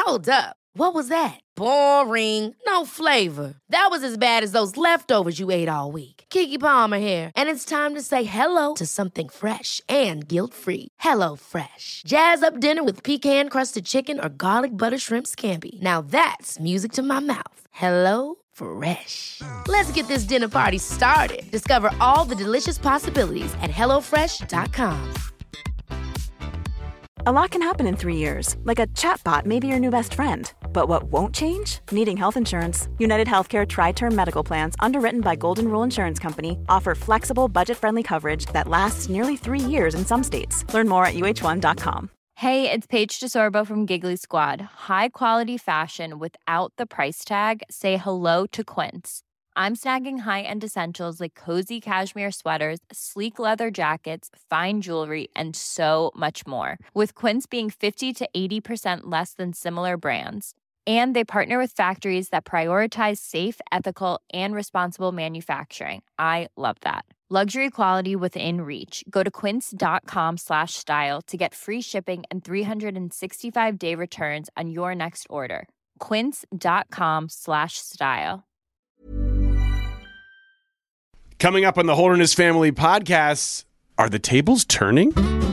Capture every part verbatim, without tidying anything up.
Hold up. What was that? Boring. No flavor. That was as bad as those leftovers you ate all week. Keke Palmer here, and it's time to say hello to something fresh and guilt-free. Hello Fresh. Jazz up dinner with pecan-crusted chicken or garlic butter shrimp scampi. Now that's music to my mouth. Hello Fresh. Let's get this dinner party started. Discover all the delicious possibilities at hello fresh dot com. A lot can happen in three years, like a chatbot may be your new best friend. But what won't change? Needing health insurance. United Healthcare Tri-Term Medical Plans, underwritten by Golden Rule Insurance Company, offer flexible, budget-friendly coverage that lasts nearly three years in some states. Learn more at U H one dot com. Hey, it's Paige DeSorbo from Giggly Squad. High quality fashion without the price tag. Say hello to Quince. I'm snagging high-end essentials like cozy cashmere sweaters, sleek leather jackets, fine jewelry, and so much more. With Quince being fifty to eighty percent less than similar brands. And they partner with factories that prioritize safe, ethical, and responsible manufacturing. I love that. Luxury quality within reach. Go to quince.com slash style to get free shipping and three sixty-five day returns on your next order. Quince.com slash style. Coming up on the Holderness Family Podcast, are the tables turning?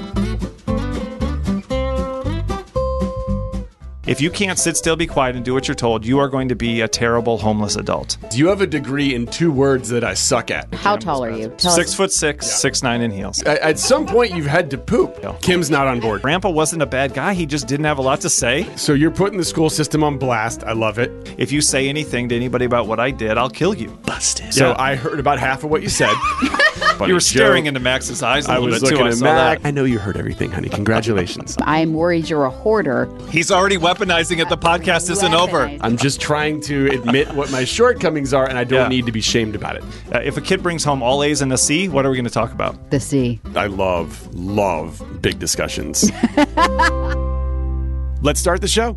If you can't sit still, be quiet, and do what you're told, you are going to be a terrible homeless adult. Do you have a degree in two words that I suck at? How tall are you? Tell six us. foot six, yeah. six nine in heels. At, at some point, you've had to poop. Yeah. Kim's not on board. Grandpa wasn't a bad guy. He just didn't have a lot to say. So you're putting the school system on blast. I love it. If you say anything to anybody about what I did, I'll kill you. Busted. So yeah. I heard about half of what you said. You were staring into Max's eyes a I little was bit, looking too. I at saw Mac. that. I know you heard everything, honey. Congratulations. I'm worried you're a hoarder. He's already weaponizing it. The podcast isn't over. I'm just trying to admit what my shortcomings are, and I don't yeah. need to be shamed about it. Uh, if a kid brings home all A's and a C, what are we going to talk about? The C. I love, love big discussions. Let's start the show.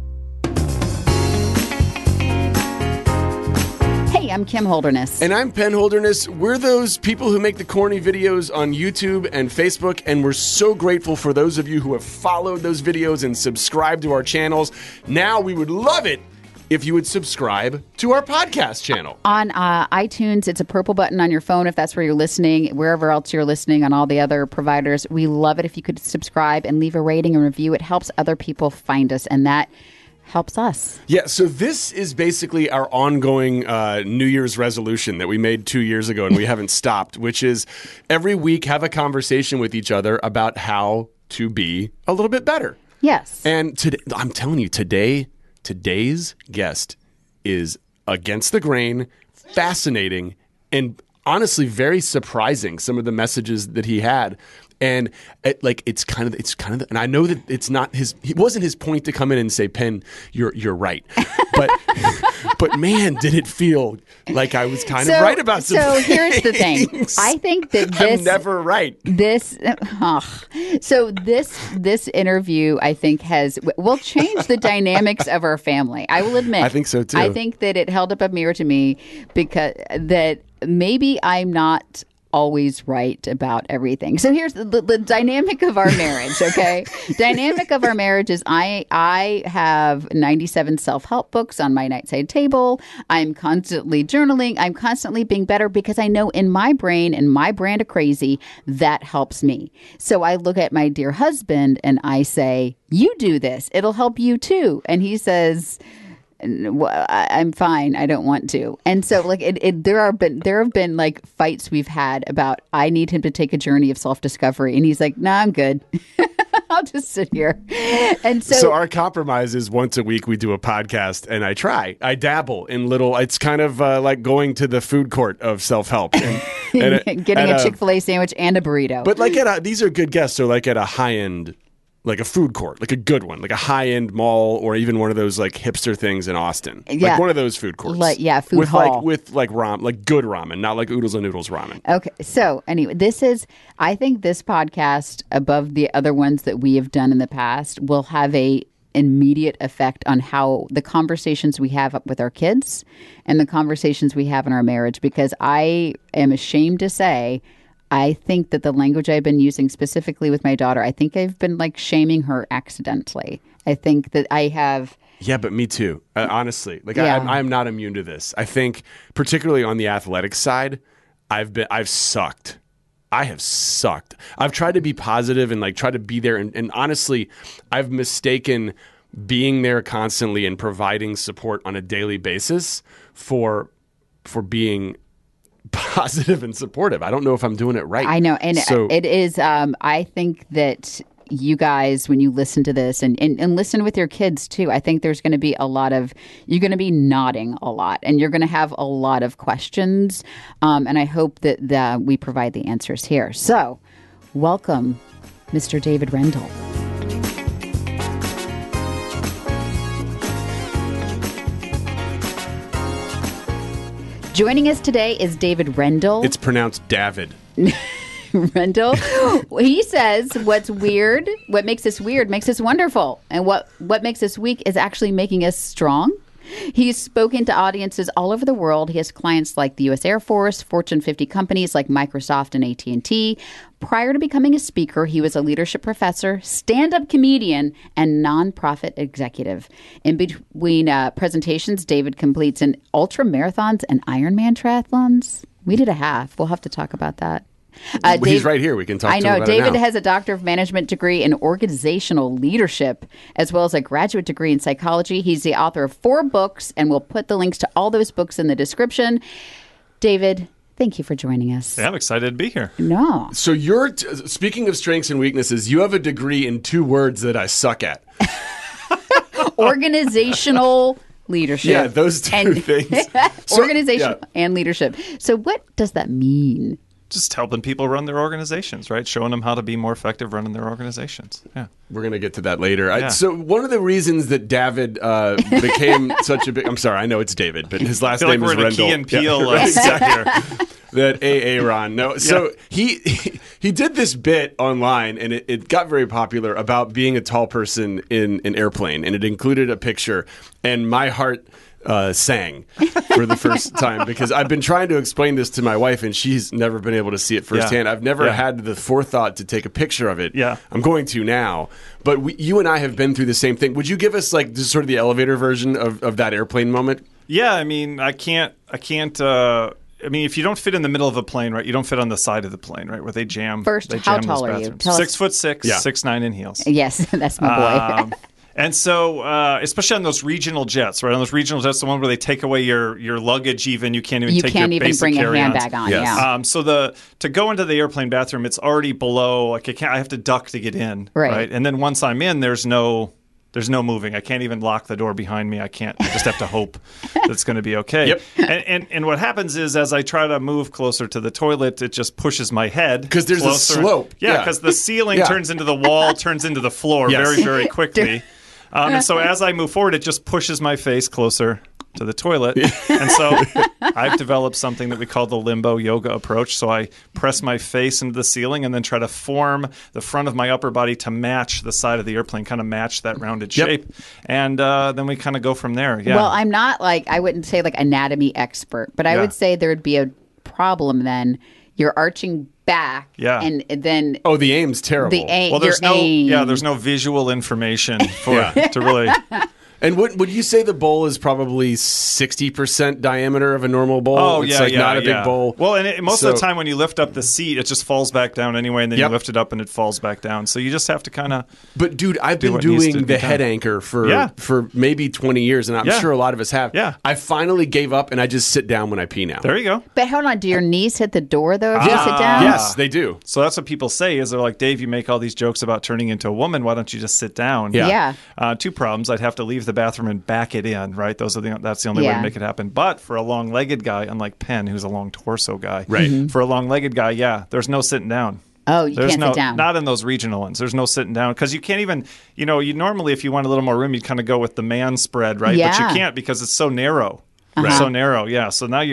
Hey, I'm Kim Holderness. And I'm Penn Holderness. We're those people who make the corny videos on YouTube and Facebook, and we're so grateful for those of you who have followed those videos and subscribed to our channels. Now we would love it if you would subscribe to our podcast channel. On uh, iTunes, it's a purple button on your phone if that's where you're listening. Wherever else you're listening on all the other providers, we love it if you could subscribe and leave a rating and review. It helps other people find us, and that helps us. Yeah, so this is basically our ongoing uh, New Year's resolution that we made two years ago and we haven't stopped, which is every week have a conversation with each other about how to be a little bit better. Yes. And today, I'm telling you, today, today's guest is against the grain, fascinating, and honestly very surprising, some of the messages that he had. And it, like it's kind of it's kind of and I know that it's not his it wasn't his point to come in and say, Penn, you're you're right. But but man, did it feel like I was kind so, of right about some So things. Here's the thing. I think that this I'm never right. This oh, so this this interview I think has will change the dynamics of our family. I will admit. I think so too. I think that it held up a mirror to me because that maybe I'm not always right about everything. So here's the, the, the dynamic of our marriage, okay? Dynamic of our marriage is I I have ninety-seven self-help books on my nightside table. I'm constantly journaling. I'm constantly being better because I know in my brain and my brand of crazy, that helps me. So I look at my dear husband and I say, you do this. It'll help you too. And he says, I'm fine. I don't want to. And so like it, it there are been there have been like fights we've had about I need him to take a journey of self-discovery. And he's like, nah, I'm good. I'll just sit here. And so, so our compromise is once a week we do a podcast and I try. I dabble in little, it's kind of uh, like going to the food court of self-help. And, and a, getting a Chick-fil-A sandwich and a burrito. But like at a, these are good guests. So like at a high-end like a food court, like a good one, like a high-end mall, or even one of those like hipster things in Austin, yeah. like one of those food courts, like yeah, food with hall like with like ram, like good ramen, not like oodles and noodles ramen. Okay, so anyway, this is I think this podcast above the other ones that we have done in the past will have a immediate effect on how the conversations we have with our kids and the conversations we have in our marriage. Because I am ashamed to say, I think that the language I've been using specifically with my daughter, I think I've been like shaming her accidentally. I think that I have. Yeah, but me too. Uh, honestly, like Yeah. I, I'm not immune to this. I think, particularly on the athletic side, I've been, I've sucked. I have sucked. I've tried to be positive and like try to be there, and, and honestly, I've mistaken being there constantly and providing support on a daily basis for for being positive and supportive. I don't know if I'm doing it right. I know. And so, it is, um, I think that you guys, when you listen to this and, and, and listen with your kids too, I think there's going to be a lot of, you're going to be nodding a lot and you're going to have a lot of questions. Um, and I hope that the, we provide the answers here. So welcome, Mister David Rendell. Joining us today is David Rendell. it's pronounced David. Rendell. He says what's weird, what makes us weird makes us wonderful. And what, what makes us weak is actually making us strong. He's spoken to audiences all over the world. He has clients like the U S Air Force, Fortune fifty companies like Microsoft and A T and T. Prior to becoming a speaker, he was a leadership professor, stand-up comedian, and nonprofit executive. In between uh, presentations, David completes an ultra marathons and Ironman triathlons. We did a half. We'll have to talk about that. Uh, He's Dave, right here. We can talk I to know. him about it David now. has a Doctor of Management degree in organizational leadership, as well as a graduate degree in psychology. He's the author of four books, and we'll put the links to all those books in the description. David, thank you for joining us. Yeah, I'm excited to be here. No. So you're t- speaking of strengths and weaknesses. You have a degree in two words that I suck at. Organizational leadership. Yeah, those two and things. So, organizational yeah. and leadership. So what does that mean? Just helping people run their organizations, right? Showing them how to be more effective running their organizations. Yeah. We're going to get to that later. I, Yeah. so one of the reasons that David uh, became such a big... I'm sorry, I know it's David, but his I last feel like name we're is in a Rendell. Key and Peele Yeah, uh, right. set here. That A A Ron. No, so he, he he did this bit online, and it, it got very popular about being a tall person in an airplane, and it included a picture, and my heart uh, sang for the first time because I've been trying to explain this to my wife, and she's never been able to see it firsthand. Yeah. I've never Yeah. had the forethought to take a picture of it. Yeah. I'm going to now, but we, you and I have been through the same thing. Would you give us like just sort of the elevator version of, of that airplane moment? Yeah, I mean, I can't, I can't, uh, I mean, if you don't fit in the middle of a plane, right, you don't fit on the side of the plane, right, where they jam. First, they how jam tall those are you? bathrooms. Tell us- Six foot six, Yeah. six nine in heels. Yes, that's my boy. Um, and so, uh, especially on those regional jets, right? On those regional jets, the one where they take away your, your luggage, even you can't even You take can't your even basic bring a carry-ons. handbag on. Yes. Yeah. Um, so the to go into the airplane bathroom, it's already below. Like I can't, I have to duck to get in, Right. And then once I'm in, there's no. There's no moving. I can't even lock the door behind me. I can't. I just have to hope that it's going to be okay. Yep. And, and and what happens is, as I try to move closer to the toilet, it just pushes my head 'Cause there's a closer. slope. Yeah, Yeah. because the ceiling Yeah. turns into the wall, turns into the floor Yes. very, very quickly. Um, and so as I move forward, it just pushes my face closer to the toilet. And so I've developed something that we call the limbo yoga approach. So I press my face into the ceiling and then try to form the front of my upper body to match the side of the airplane, kind of match that rounded Yep. shape. And uh, then we kind of go from there. Yeah. Well, I'm not like, I wouldn't say like anatomy expert, but I Yeah. would say there would be a problem then. You're arching back. Yeah. And then Oh, the aim's terrible. the aim. well, there's your no aim. yeah, there's no visual information for Yeah. to really. And would would you say the bowl is probably sixty percent diameter of a normal bowl? Oh, it's yeah, like yeah, not a big yeah. bowl. Well, and it, most of the So- time when you lift up the seat, it just falls back down anyway, and then Yep. you lift it up and it falls back down. So you just have to kind of. But dude, I've Do been what needs to doing be the done. head anchor for Yeah. for maybe twenty years, and I'm Yeah. sure a lot of us have. Yeah. I finally gave up, and I just sit down when I pee now. There you go. But hold on, do your knees hit the door though if you Ah. sit down? Yes, they do. So that's what people say is they're like, Dave, you make all these jokes about turning into a woman. Why don't you just sit down? Yeah. Yeah. Uh, two problems. I'd have to leave the bathroom and back it in, right? Those are the that's the only way Yeah. to make it happen. But for a long-legged guy, unlike Penn, who's a long torso guy, Right. Mhm. For a long-legged guy, yeah, there's no sitting down. Oh, you There's can't no, sit down. Not in those regional ones. There's no sitting down because you can't even, you know, you normally, if you want a little more room, you'd kind of go with the man spread, right? But Yeah. you can't because it's so narrow. Right. So narrow, yeah. So now you're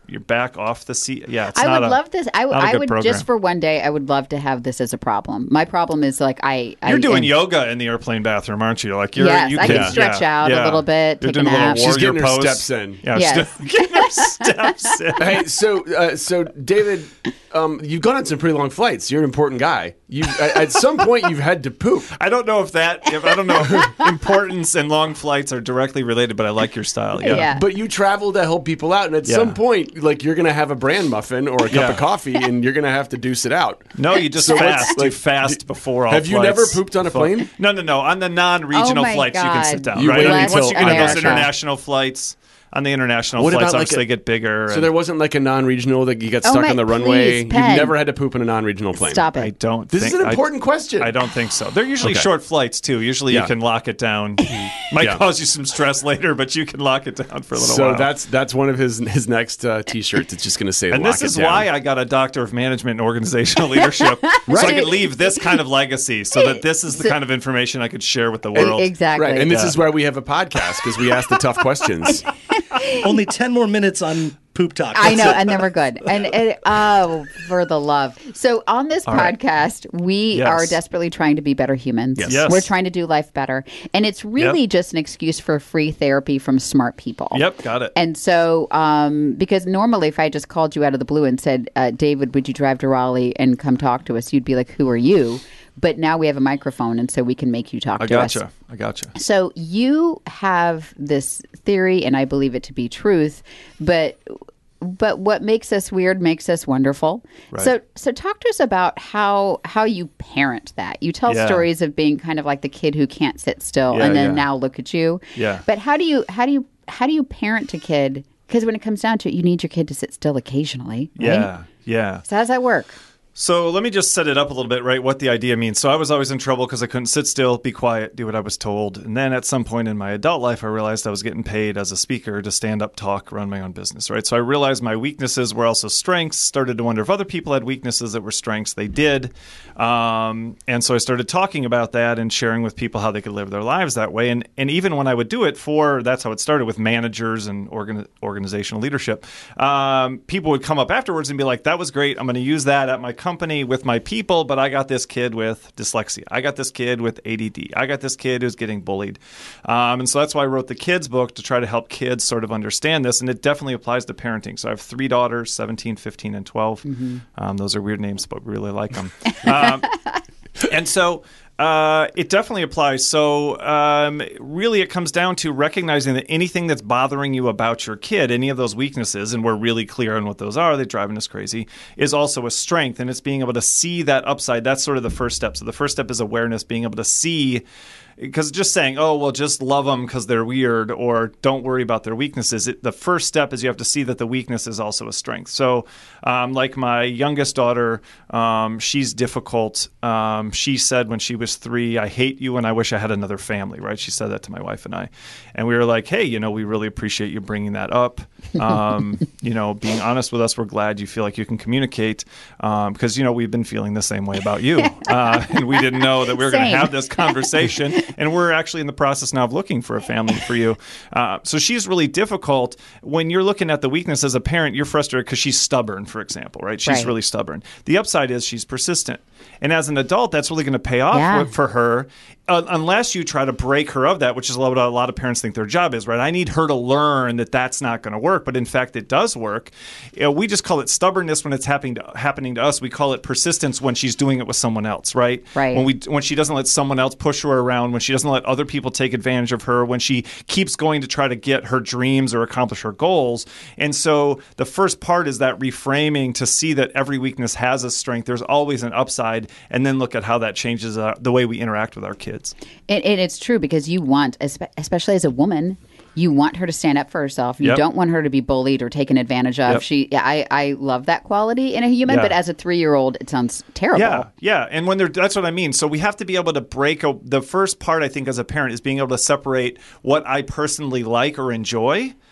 your back off the seat. Yeah, it's I not would a, love this. I, not a I good would program. just for one day. I would love to have this as a problem. My problem is like I. You're I, doing and, yoga in the airplane bathroom, aren't you? Like you're. Yes, you I can, can stretch yeah, out a yeah. little bit, You're take a doing a little nap. warrior She's getting her pose. steps in. Yeah, Yes. she's getting her steps in. Hey, so uh, so David, um, you've gone on some pretty long flights. You're an important guy. You at, at some point you've had to poop. I don't know if that. If I don't know if importance and long flights are directly related, but I like your style. Yeah. Yeah. But you travel to help people out, and at Yeah. some point, like you're gonna have a bran muffin or a cup Yeah. of coffee, and you're gonna have to deuce it out. No, you just So what's- fast. you like, fast before all have you flights. never pooped on a Before- plane? No, no, no. On the non-regional Oh my flights, you can God. sit down. You right? wait I mean, until once you get on those America. international flights, on the international What flights, about, like, obviously a- they get bigger. So and there wasn't like a non-regional that you got Oh stuck my- on the runway. please, You've Penn. never had to poop in a non-regional plane. Stop I it. don't. This think, is an I- important question. I don't think so. They're usually Okay. short flights too. Usually Yeah. you can lock it down. Might Yeah. cause you some stress later, but you can lock it down for a little So while. that's that's one of his his next uh, T-shirts. It's just going to say. and lock this it is down. why I got a doctor of management and organizational leadership, so I could leave this kind of legacy, so that this is the So- kind of information I could share with the world. Exactly. Right, and this Yeah. is why we have a podcast because we ask the tough questions. Only ten more minutes on poop talk. I That's know, it. and then we're good. And, and oh, for the love. So on this right. podcast, we Yes. are desperately trying to be better humans. Yes. Yes. We're trying to do life better. And it's really Yep. just an excuse for free therapy from smart people. Yep, got it. And so, um, because normally if I just called you out of the blue and said, uh, David, would you drive to Raleigh and come talk to us? You'd be like, who are you? But now we have a microphone, and so we can make you talk I to us. gotcha. I gotcha. So you have this theory, and I believe it to be truth, but but what makes us weird makes us wonderful. Right. So so talk to us about how how you parent that. You tell Yeah. stories of being kind of like the kid who can't sit still, Yeah, and then yeah. now look at you. Yeah. But how do you how do you how do you parent a kid? Because when it comes down to it, you need your kid to sit still occasionally. Right? Yeah, yeah. So how does that work? So let me just set it up a little bit, right? What the idea means. So I was always in trouble because I couldn't sit still, be quiet, do what I was told. And then at some point in my adult life, I realized I was getting paid as a speaker to stand up, talk, run my own business, right? So I realized my weaknesses were also strengths, started to wonder if other people had weaknesses that were strengths. They did. Um, and so I started talking about that and sharing with people how they could live their lives that way. And, and even when I would do it for, that's how it started with managers and organ, organizational leadership, um, people would come up afterwards and be like, that was great. I'm going to use that at my company with my people, but I got this kid with dyslexia. I got this kid with A D D. I got this kid who's getting bullied. Um, and so that's why I wrote the kids book, to try to help kids sort of understand this. And it definitely applies to parenting. So I have three daughters, seventeen, fifteen, and twelve. Mm-hmm. Um, those are weird names, but we really like them. Um, and so uh, it definitely applies. So um, really it comes down to recognizing that anything that's bothering you about your kid, any of those weaknesses, and we're really clear on what those are, they're driving us crazy, is also a strength. And it's being able to see that upside. That's sort of the first step. So the first step is awareness, being able to see. Because just saying, oh, well, just love them because they're weird, or don't worry about their weaknesses. It, the first step is you have to see that the weakness is also a strength. So um, like my youngest daughter, um, she's difficult. Um, she said when she was three, I hate you and I wish I had another family, right? She said that to my wife and I. And we were like, hey, you know, we really appreciate you bringing that up. Um, you know, being honest with us, we're glad you feel like you can communicate because, um, you know, we've been feeling the same way about you. Uh, and we didn't know that we were going to Same. have this conversation. And we're actually in the process now of looking for a family for you. Uh, so she's really difficult. When you're looking at the weakness as a parent, you're frustrated because she's stubborn, for example, right? She's Right. really stubborn. The upside is she's persistent. And as an adult, that's really going to pay off Yeah. for her uh, unless you try to break her of that, which is what a lot of parents think their job is, right? I need her to learn that that's not going to work. But in fact, it does work. You know, we just call it stubbornness when it's happening to, happening to us. We call it persistence when she's doing it with someone else, right? Right. When we when she doesn't let someone else push her around, when she doesn't let other people take advantage of her, when she keeps going to try to get her dreams or accomplish her goals. And so the first part is that reframing to see that every weakness has a strength. There's always an upside, and then look at how that changes uh, the way we interact with our kids. And, and it's true because you want, espe- especially as a woman, you want her to stand up for herself. You Yep. don't want her to be bullied or taken advantage of. Yep. She, I, I love that quality in a human, Yeah. but as a three-year-old, it sounds terrible. Yeah, yeah, and when they're that's what I mean. So we have to be able to break a, the first part. I think as a parent is being able to separate what I personally like or enjoy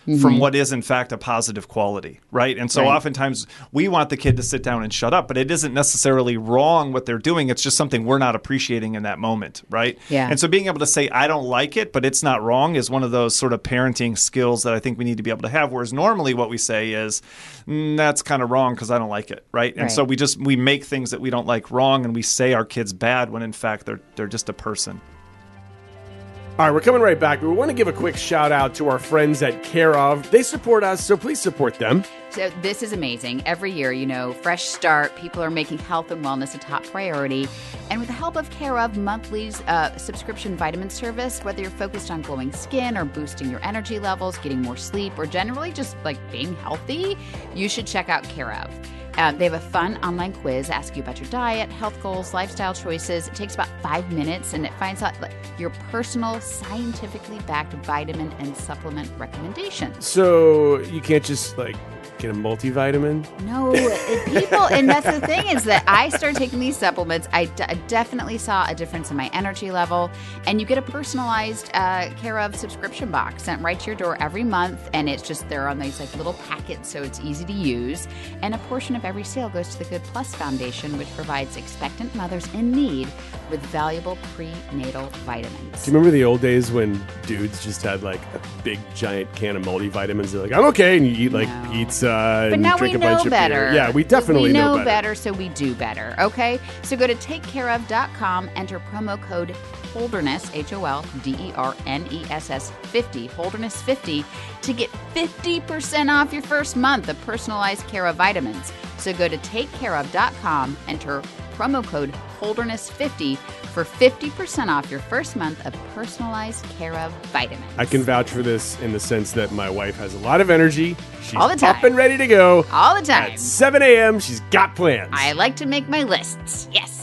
Mm-hmm. from what is in fact a positive quality, right? And so Right. oftentimes we want the kid to sit down and shut up, but it isn't necessarily wrong what they're doing. It's just something we're not appreciating in that moment, right? Yeah. And so being able to say, I don't like it, but it's not wrong is one of those sort of parenting skills that I think we need to be able to have. Whereas normally what we say is, mm, that's kind of wrong because I don't like it, right? And Right. so we just, we make things that we don't like wrong and we say our kid's bad when in fact they're, they're just a person. All right, we're coming right back. We want to give a quick shout out to our friends at Care Of. They support us, so please support them. So this is amazing. Every year, you know, fresh start, people are making health and wellness a top priority. And with the help of Care Of Monthly's uh, subscription vitamin service, whether you're focused on glowing skin or boosting your energy levels, getting more sleep, or generally just like being healthy, you should check out Care Of. Uh, they have a fun online quiz, ask you about your diet, health goals, lifestyle choices. It takes about five minutes, and it finds out like, your personal, scientifically backed vitamin and supplement recommendations. So you can't just, like, get a multivitamin? No, it- people, and that's the thing is that I started taking these supplements. I, d- I definitely saw a difference in my energy level, and you get a personalized uh, Care Of subscription box sent right to your door every month, and it's just they're on these like little packets, so it's easy to use. And a portion of every sale goes to the Good Plus Foundation, which provides expectant mothers in need with valuable prenatal vitamins. Do you remember the old days when dudes just had, like, a big, giant can of multivitamins? They're like, I'm okay, and you eat, like, No. pizza But and now drink we a bunch know of better. beer. Yeah, we definitely we know, know better. so we do better. Okay, so go to take care of dot com, enter promo code Holderness, H O L D E R N E S S fifty, Holderness fifty, to get fifty percent off your first month of personalized Care Of vitamins. So go to take care of dot com, enter promo code Holderness fifty for fifty percent off your first month of personalized Care Of vitamins. I can vouch for this in the sense that my wife has a lot of energy. She's All the time. up and ready to go. All the time. At seven a.m., she's got plans. I like to make my lists. Yes.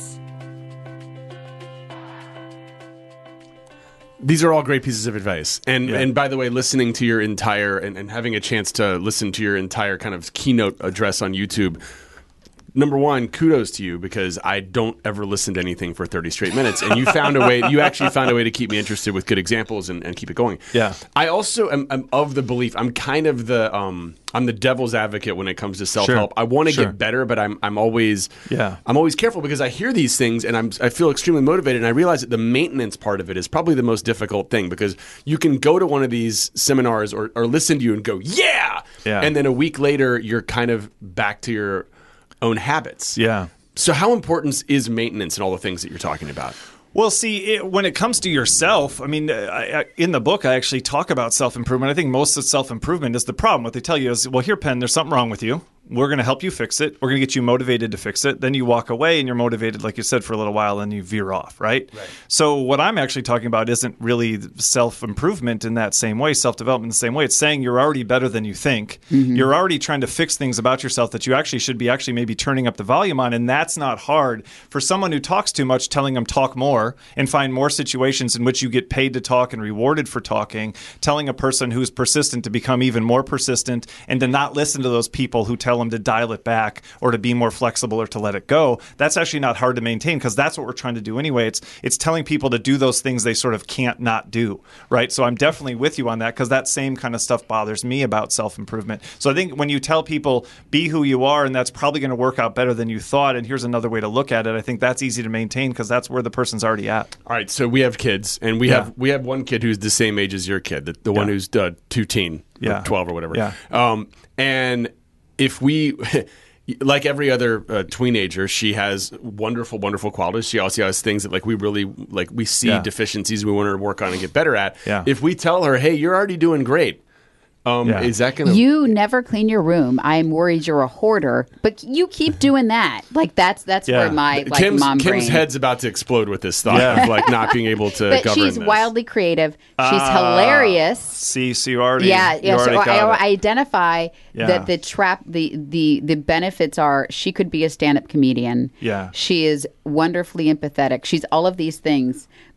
These are all great pieces of advice. And Yeah. and by the way, listening to your entire and, and having a chance to listen to your entire kind of keynote address on YouTube, number one, kudos to you because I don't ever listen to anything for thirty straight minutes. And you found a way, you actually found a way to keep me interested with good examples and, and keep it going. Yeah. I also am, am of the belief, I'm kind of the, um, I'm the devil's advocate when it comes to self-help. Sure. I want to Sure. get better, but I'm I'm always Yeah. I'm always careful because I hear these things and I'm I feel extremely motivated and I realize that the maintenance part of it is probably the most difficult thing because you can go to one of these seminars or, or listen to you and go, yeah! Yeah. And then a week later you're kind of back to your own habits. Yeah. So how important is maintenance and all the things that you're talking about? Well, see, it, when it comes to yourself, I mean, I, I, in the book, I actually talk about self-improvement. I think most of self-improvement is the problem. What they tell you is, well, here, Penn, there's something wrong with you. We're going to help you fix it. We're going to get you motivated to fix it. Then you walk away and you're motivated, like you said, for a little while, and you veer off, right? Right. So what I'm actually talking about isn't really self-improvement in that same way, self-development in the same way. It's saying you're already better than you think. Mm-hmm. You're already trying to fix things about yourself that you actually should be actually maybe turning up the volume on, and that's not hard. For someone who talks too much, telling them talk more and find more situations in which you get paid to talk and rewarded for talking, telling a person who's persistent to become even more persistent and to not listen to those people who tell them to dial it back or to be more flexible or to let it go. That's actually not hard to maintain because that's what we're trying to do anyway. It's it's telling people to do those things they sort of can't not do, right? So I'm definitely with you on that because that same kind of stuff bothers me about self-improvement. So I think when you tell people be who you are and that's probably going to work out better than you thought and here's another way to look at it, I think that's easy to maintain because that's where the person's already at. All right, so we have kids, and we Yeah. have we have one kid who's the same age as your kid, the, the one Yeah. who's uh, two teen, Yeah. or twelve or whatever. Yeah. Um, and if we, like every other uh, teenager, she has wonderful, wonderful qualities. She also has things that like we really like. We see Yeah. deficiencies we want her to work on and get better at. Yeah. If we tell her, "Hey, you're already doing great," um, Yeah. is that going to? You never clean your room. I'm worried you're a hoarder, but you keep doing that. Like that's that's Yeah. where my like Kim's, mom Kim's brain. head about to explode with this thought Yeah. of like not being able to But govern she's this. wildly creative. She's Ah. hilarious. See, so you already, Yeah, you yeah. So already I, got I it. identify Yeah. that the trap, the the the benefits are she could be a stand-up comedian. Yeah. she is wonderfully empathetic. She's all of these things,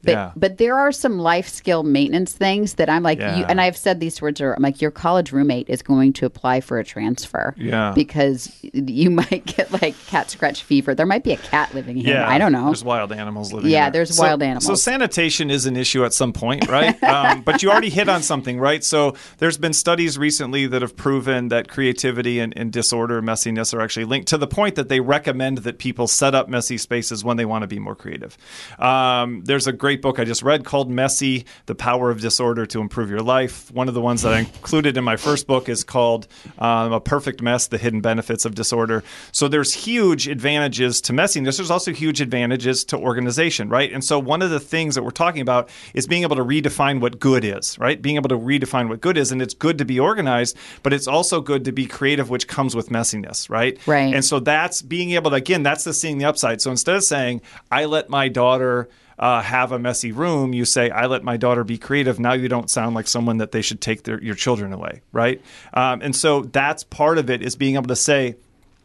But Yeah. but there are some life skill maintenance things that I'm like, Yeah. you, and I've said these words are, I'm like, your college roommate is going to apply for a transfer. Yeah. Because you might get like cat scratch fever. There might be a cat living here. Yeah, I don't know. There's wild animals living Yeah, there. there's So- wild animals. So sanitation is an issue at some point, right? um, but you already hit on something, right? So there's been studies recently that have proven that creativity and, and disorder, messiness are actually linked to the point that they recommend that people set up messy spaces when they want to be more creative. Um, there's a great book I just read called Messy, The Power of Disorder to Improve Your Life. One of the ones that I included in my first book is called um, A Perfect Mess, The Hidden Benefits of Disorder. So there's huge advantages to messiness. There's also huge advantages to organization, right? And so one of the things that we're talking about is being able to redefine what good is, right? Being able to redefine what good is. And it's good to be organized, but it's also good to be creative, which comes with messiness, right? Right. And so that's being able to, again, that's the seeing the upside. So instead of saying, I let my daughter uh, have a messy room, you say, I let my daughter be creative. Now you don't sound like someone that they should take their, your children away, right? Um, and so that's part of it, is being able to say,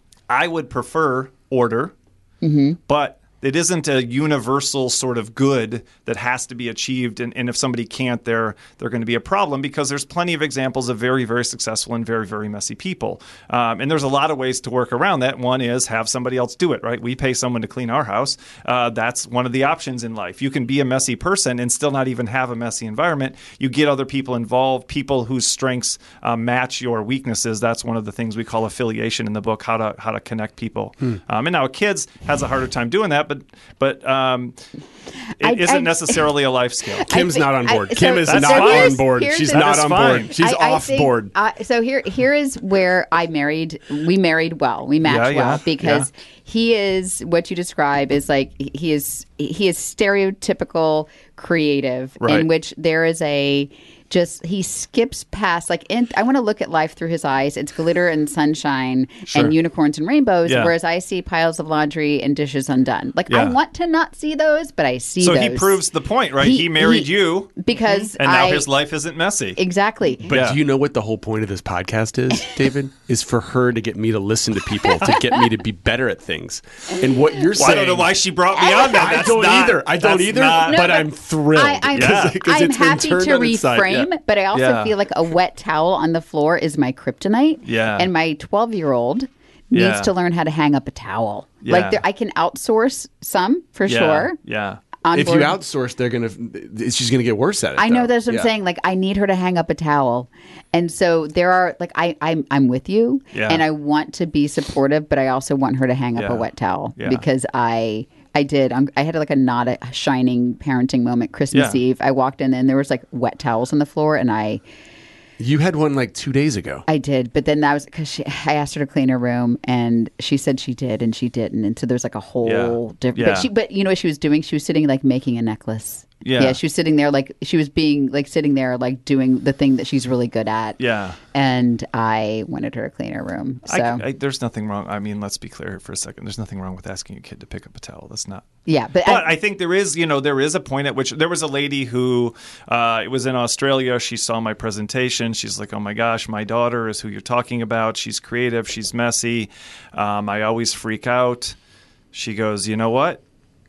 I would prefer order, Mm-hmm. but it isn't a universal sort of good that has to be achieved. And, and if somebody can't, they're, they're going to be a problem, because there's plenty of examples of very, very successful and very, very messy people. Um, and there's a lot of ways to work around that. One is have somebody else do it, right? We pay someone to clean our house. Uh, that's one of the options in life. You can be a messy person and still not even have a messy environment. You get other people involved, people whose strengths uh, match your weaknesses. That's one of the things we call affiliation in the book, how to how to connect people. Hmm. Um, and now kids has a harder time doing that, but but um, it I- isn't I- necessarily a life skill. Kim's think- not on I- board. so- Kim is That's not fine. on board. Here's She's the- not That is on fine. board. She's I- I off think- board. Uh, so here, here is where I married. We married well. We matched Yeah, yeah, well because he is what you describe is like he is he is stereotypical creative, Right. in which there is a just he skips past like in, I want to look at life through his eyes. It's glitter and sunshine Sure. and unicorns and rainbows, Yeah. whereas I see piles of laundry and dishes undone. Like I Yeah. want to not see those, but I see So those. he proves the point, right? He, He- married he- you, because and now I, his life isn't messy. exactly. But Yeah. do you know what the whole point of this podcast is, David? Is for her to get me to listen to people, to get me to be better at things. And what you're Well, I saying, don't know why she brought me on that. I That's don't not- either. I don't that's either. not- No, but, but I'm thrilled. I, I'm, Yeah. because I'm it's been happy turned to on its side. reframe, Yeah. but I also Yeah. feel like a wet towel on the floor is my kryptonite. Yeah. And my twelve-year-old Yeah. needs to learn how to hang up a towel. Yeah. Like there, I can outsource some for Yeah, sure. Yeah. On If board. you outsource, they're gonna. She's gonna get worse at it. I know though. that's what I'm Yeah. saying. Like I need her to hang up a towel, and so there are like I I'm I'm with you, Yeah. and I want to be supportive, but I also want her to hang up Yeah. a wet towel Yeah. because I I did I'm, I had like a not a shining parenting moment Christmas Yeah. Eve. I walked in and there was like wet towels on the floor, and I. You had one like two days ago. I did, but then that was because I asked her to clean her room, and she said she did, and she didn't, and so there's like a whole Yeah. different. Yeah. But she, but you know what she was doing? She was sitting like making a necklace. Yeah. she was sitting there like she was being like sitting there like doing the thing that she's really good at. Yeah. And I wanted her to clean her room. So I, I, there's nothing wrong. I mean, let's be clear here for a second. There's nothing wrong with asking a kid to pick up a towel. That's not. yeah, but, But I, I think there is, you know, there is a point at which there was a lady who, uh, it was in Australia. She saw my presentation. She's like, oh my gosh, my daughter is who you're talking about. She's creative. She's messy. Um, I always freak out. She goes, you know what?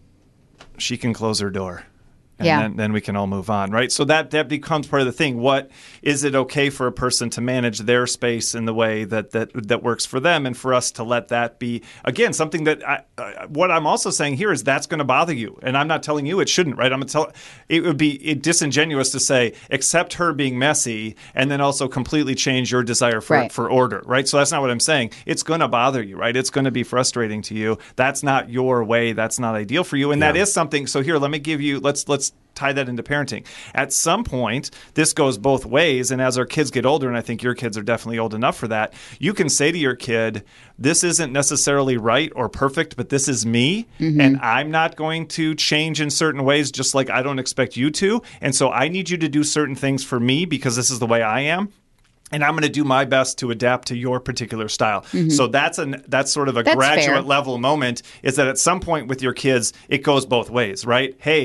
She can close her door. And Yeah. then, then we can all move on, right? So that, that becomes part of the thing. What is it okay for a person to manage their space in the way that that, that works for them, and for us to let that be, again, something that I, uh, what I'm also saying here is that's going to bother you. And I'm not telling you it shouldn't, right? I'm going to tell it would be disingenuous to say, accept her being messy and then also completely change your desire for, Right. for order, right? So that's not what I'm saying. It's going to bother you, right? It's going to be frustrating to you. That's not your way. That's not ideal for you. And that is something. So here, let me give you, let's, let's, tie that into parenting. At some point, this goes both ways. And as our kids get older, and I think your kids are definitely old enough for that, you can say to your kid, this isn't necessarily right or perfect, but this is me. Mm-hmm. And I'm not going to change in certain ways, just like I don't expect you to. And so I need you to do certain things for me because this is the way I am. And I'm going to do my best to adapt to your particular style. So that's an that's sort of a That's graduate fair. level moment, is that at some point with your kids, it goes both ways, right? Hey,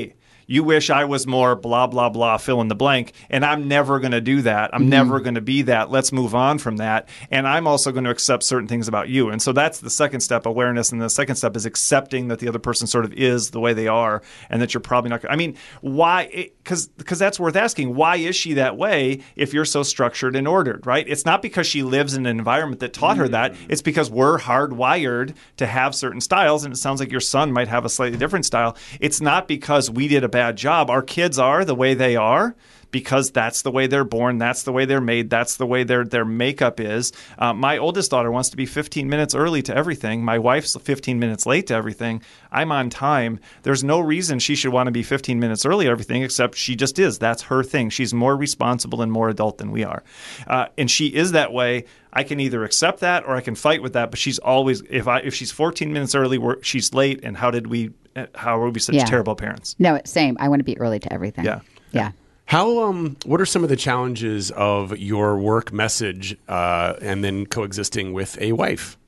you wish I was more blah, blah, blah, fill in the blank. And I'm never going to do that. I'm mm-hmm. never going to be that. Let's move on from that. And I'm also going to accept certain things about you. And so that's the second step, awareness. And the second step is accepting that the other person sort of is the way they are and that you're probably not going to. I mean, why? Because because that's worth asking. Why is she that way if you're so structured and ordered, right? It's not because she lives in an environment that taught her that. It's because we're hardwired to have certain styles. And it sounds like your son might have a slightly different style. It's not because we did a bad job. Our kids are the way they are because that's the way they're born. That's the way they're made. That's the way their their makeup is. Uh, my oldest daughter wants to be fifteen minutes early to everything. My wife's fifteen minutes late to everything. I'm on time. There's no reason she should want to be fifteen minutes early to everything except she just is. That's her thing. She's more responsible and more adult than we are. Uh, and she is that way. I can either accept that or I can fight with that. But she's always, if I if she's fourteen minutes early, we're, she's late. And how did we, how are we such yeah. terrible parents? No, same. I want to be early to everything. Yeah. Yeah. How um what are some of the challenges of your work message uh, and then coexisting with a wife?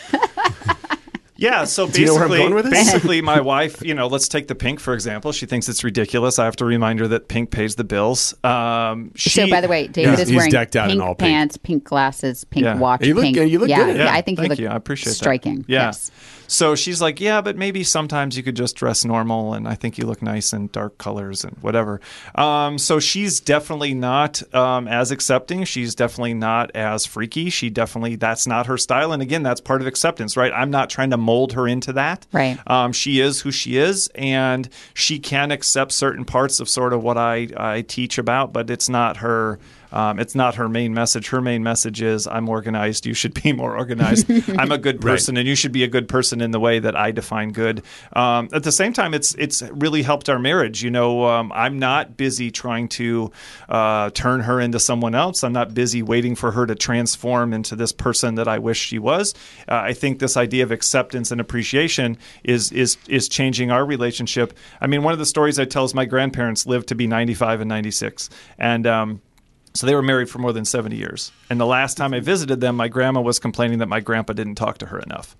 Yeah, so Do you know where I'm basically, going with this? basically, my wife, you know, let's take the pink, for example. She thinks it's ridiculous. I have to remind her that pink pays the bills. Um, she, so, by the way, David Yeah. is He's wearing decked out in pink all pink. pants, pink glasses, pink Yeah. watch, You look- pink. you look yeah, good. yeah, Yeah, I think thank you look you. I appreciate that. striking. Yeah. Yes. So she's like, yeah, but maybe sometimes you could just dress normal, and I think you look nice in dark colors and whatever. Um, so she's definitely not um, as accepting. She's definitely not as freaky. She definitely, that's not her style. And again, that's part of acceptance, right? I'm not trying to mold her into that. Right. Um, she is who she is, and she can accept certain parts of sort of what I, I teach about, but it's not her... Um, it's not her main message. Her main message is, I'm organized. You should be more organized. I'm a good person, right. and you should be a good person in the way that I define good. Um, at the same time, it's it's really helped our marriage. You know, um, I'm not busy trying to uh, turn her into someone else. I'm not busy waiting for her to transform into this person that I wish she was. Uh, I think this idea of acceptance and appreciation is is is changing our relationship. I mean, one of the stories I tell is my grandparents lived to be ninety-five and ninety-six, and um, so they were married for more than seventy years. And the last time I visited them, my grandma was complaining that my grandpa didn't talk to her enough.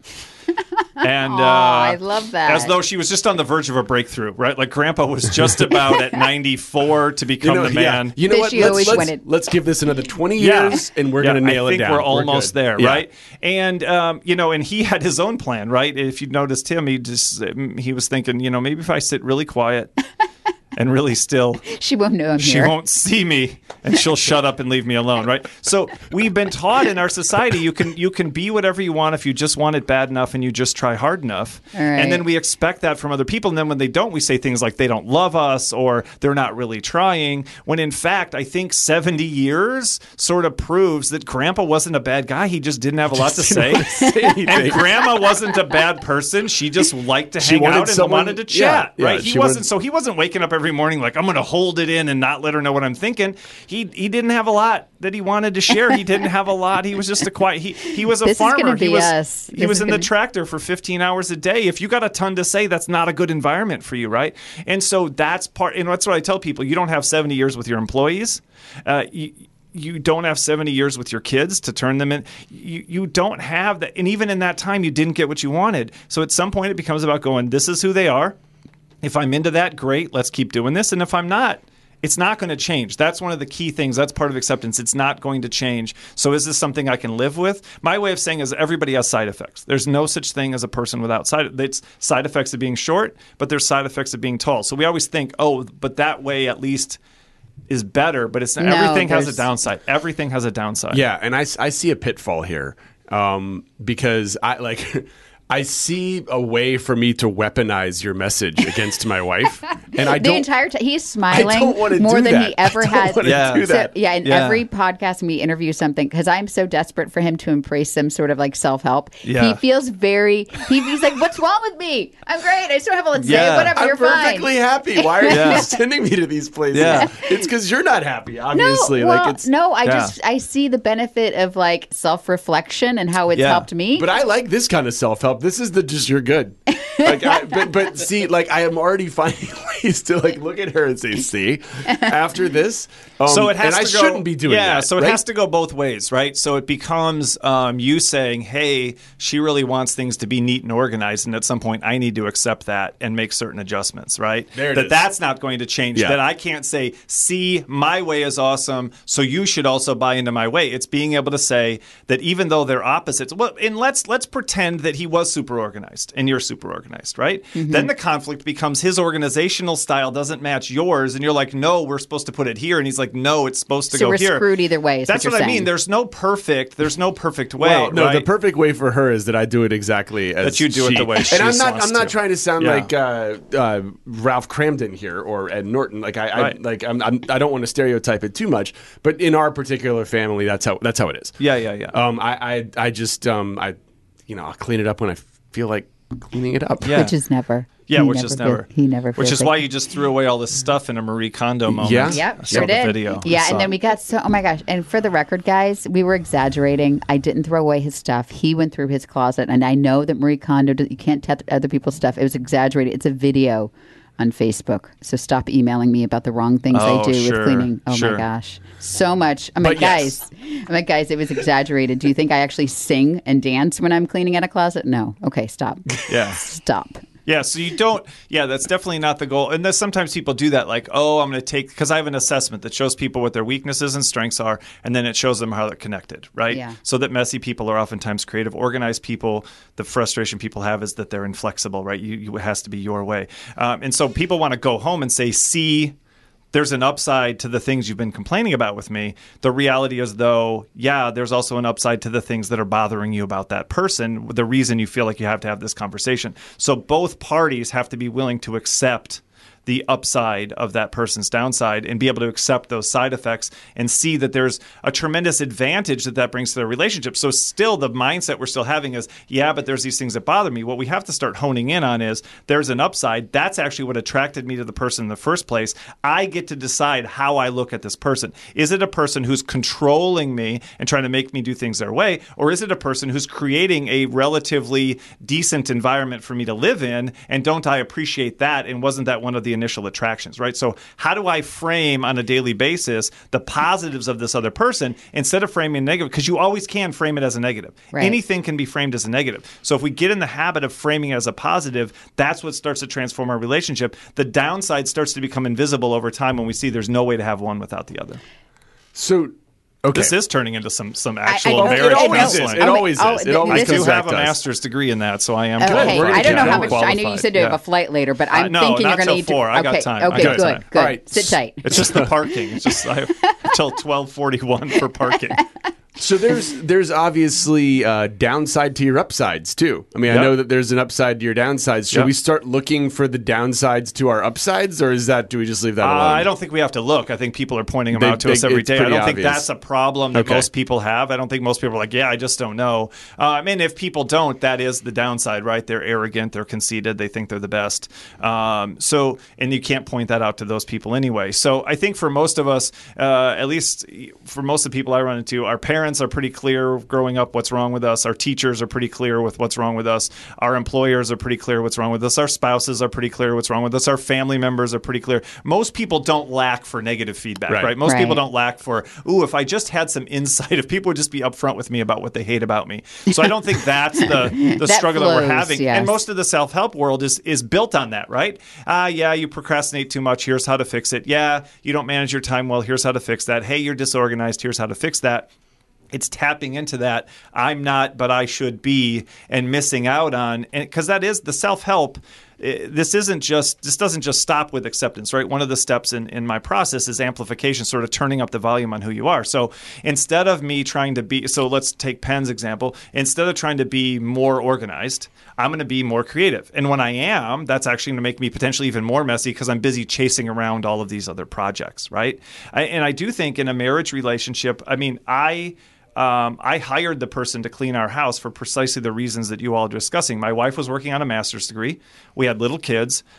And Aww, uh, I love that. As though she was just on the verge of a breakthrough, right? Like grandpa was just about at ninety-four to become you know, the man. Yeah. You know That what? she Let's, always let's, wanted. let's give this another twenty Yeah. years, and we're Yeah, going to nail I it think down. we're almost good. there, Yeah. right? And um, you know, and he had his own plan, right? If you noticed him, he just he was thinking, you know, maybe if I sit really quiet and really still, She won't know I'm she here. won't see me, and she'll shut up and leave me alone, right? So we've been taught in our society you can you can be whatever you want if you just want it bad enough and you just try hard enough. All right. And then we expect that from other people, and then when they don't, we say things like they don't love us or they're not really trying, when in fact I think seventy years sort of proves that grandpa wasn't a bad guy. He just didn't have a lot to say. And grandma wasn't a bad person. She just liked to She hang wanted out and someone- wanted to yeah, chat, yeah, right? He she wasn't wanted- so he wasn't waking up every morning like, I'm going to hold it in and not let her know what I'm thinking. He he didn't have a lot that he wanted to share. He didn't have a lot. He was just a quiet. He he was a This is farmer. gonna he be was us. he This was is in the gonna- tractor for fifteen hours a day. If you got a ton to say, that's not a good environment for you, right? And so that's part. And that's what I tell people. You don't have seventy years with your employees. Uh, you, you don't have seventy years with your kids to turn them in. You you don't have that. And even in that time, you didn't get what you wanted. So at some point, it becomes about going, this is who they are. If I'm into that, great. Let's keep doing this. And if I'm not, it's not going to change. That's one of the key things. That's part of acceptance. It's not going to change. So is this something I can live with? My way of saying is everybody has side effects. There's no such thing as a person without side. It's side effects of being short, but there's side effects of being tall. So we always think, oh, but that way at least is better. But it's No, everything has a there's- downside. Everything has a downside. Yeah, and I, I see a pitfall here um, because I like I see a way for me to weaponize your message against my wife, and I the don't. entire time he's I smiling don't want to more do than that. he ever I don't has. wanna Yeah. do So, that. yeah, in Yeah. every podcast when we interview something, because I'm so desperate for him to embrace some sort of like self help. Yeah. He feels very. He, he's like, "What's wrong with me? I'm great. I just don't have a lot to say. Yeah. Whatever, I'm you're perfectly fine." happy. Why are Yeah. you sending me to these places? Yeah. It's because you're not happy, No, obviously. well, like it's no. I Yeah. just I see the benefit of like self reflection and how it's Yeah. helped me. But I like this kind of self help. This is the just you're good. Like, I, but but see, like I am already finding used to like look at her and say, "See, after this, um, so it has and to I go, shouldn't be doing yeah, that." so it right? has to go both ways, right? So it becomes um, you saying, "Hey, she really wants things to be neat and organized, and at some point, I need to accept that and make certain adjustments." Right? There it that is. that's not going to change. Yeah. That I can't say, "See, my way is awesome, so you should also buy into my way." It's being able to say that even though they're opposites, well, and let's let's pretend that he was super organized and you're super organized, right? Mm-hmm. Then the conflict becomes his organizational style doesn't match yours, and you're like, "No, we're supposed to put it here," and he's like, "No, it's supposed to So go we're here." screwed either way, is That's what what, you're I mean. saying. There's no perfect. There's no perfect way. Well, no, right? the perfect way for her is that I do it exactly as That you do it she, the way she And I'm not. wants I'm not to. trying to sound Yeah. like uh, uh, Ralph Cramden here or Ed Norton. Like I, Right. I like I'm, I'm. I don't want to stereotype it too much, but in our particular family, that's how that's how it is. Yeah, yeah, yeah. Um, I, I, I just um, I, you know, I'll clean it up when I feel like cleaning it up. Yeah. Which is never. Yeah, He which never is feel- never. He never. Which feels is why like- you just threw away all this stuff in a Marie Kondo moment. Yeah. Yep, I sure saw did. the video. I Yeah, saw and then it. we got so. Oh my gosh! And for the record, guys, we were exaggerating. I didn't throw away his stuff. He went through his closet, and I know that Marie Kondo. You can't touch other people's stuff. It was exaggerated. It's a video on Facebook. So stop emailing me about the wrong things I Oh, do sure, with cleaning. Oh sure. my gosh, so much. I'm like, But yes. guys, I'm like, guys, it was exaggerated. Do you think I actually sing and dance when I'm cleaning out a closet? No. Okay, stop. Yeah. Stop. Yeah, so you don't, yeah, that's definitely not the goal. And there's sometimes people do that, like, oh, I'm going to take, because I have an assessment that shows people what their weaknesses and strengths are, and then it shows them how they're connected, right? Yeah. So that messy people are oftentimes creative. Organized people, the frustration people have is that they're inflexible, right? You, you, it has to be your way. Um, and so people want to go home and say, see, there's an upside to the things you've been complaining about with me. The reality is, though, yeah, there's also an upside to the things that are bothering you about that person, the reason you feel like you have to have this conversation. So both parties have to be willing to accept the upside of that person's downside and be able to accept those side effects and see that there's a tremendous advantage that that brings to their relationship. So still the mindset we're still having is, yeah, but there's these things that bother me. What we have to start honing in on is there's an upside. That's actually what attracted me to the person in the first place. I get to decide how I look at this person. Is it a person who's controlling me and trying to make me do things their way? Or is it a person who's creating a relatively decent environment for me to live in? And don't I appreciate that? And wasn't that one of the initial attractions, right? So how do I frame on a daily basis the positives of this other person instead of framing negative? Because you always can frame it as a negative. Right. Anything can be framed as a negative. So if we get in the habit of framing it as a positive, that's what starts to transform our relationship. The downside starts to become invisible over time when we see there's no way to have one without the other. So, okay. This is turning into some some I actual know. marriage It always is. counseling. It Oh, always oh, is. It th- always I this do comes have back a to us. master's degree in that, so I am. Okay, We're gonna I don't keep know how going. much. I know you said you have Yeah. a flight later, but I'm Uh, no, thinking you're not going to till need four. to. I got okay, time. I okay, got good, time. good. All right. Sit tight. It's just the parking. It's just I, until twelve forty-one for parking. So there's there's obviously uh, downside to your upsides too. I mean, I Yep. know that there's an upside to your downsides. Should Yep. we start looking for the downsides to our upsides, or is that do we just leave that Uh, alone? I don't think we have to look. I think people are pointing them They- out to they- us every it's day. I pretty don't think obvious. that's a problem that Okay. most people have. I don't think most people are like, yeah, I just don't know. Uh, I mean, if people don't, that is the downside, right? They're arrogant, they're conceited, they think they're the best. Um, so, and you can't point that out to those people anyway. So I think for most of us, uh, at least for most of the people I run into, our parents are pretty clear growing up what's wrong with us. Our teachers are pretty clear with what's wrong with us. Our employers are pretty clear what's wrong with us. Our spouses are pretty clear what's wrong with us. Our family members are pretty clear. Most people don't lack for negative feedback, right? Right. Most Right. people don't lack for, ooh, if I just had some insight, if people would just be upfront with me about what they hate about me. So I don't think that's the, the That struggle that we're flows, having. yes. And most of the self-help world is is built on that, right? Ah, yeah, you procrastinate too much. Here's how to fix it. Yeah, you don't manage your time well. Here's how to fix that. Hey, you're disorganized. Here's how to fix that. It's tapping into that I'm not, but I should be, and missing out on, and because that is the self-help. eh, This isn't just this doesn't just stop with acceptance, right? One of the steps in, in my process is amplification, sort of turning up the volume on who you are. So instead of me trying to be, so let's take Penn's example. Instead of trying to be more organized, I'm going to be more creative. And when I am, that's actually going to make me potentially even more messy because I'm busy chasing around all of these other projects, right? I, and I do think in a marriage relationship, I mean, I. Um, I hired the person to clean our house for precisely the reasons that you all are discussing. My wife was working on a master's degree. We had little kids.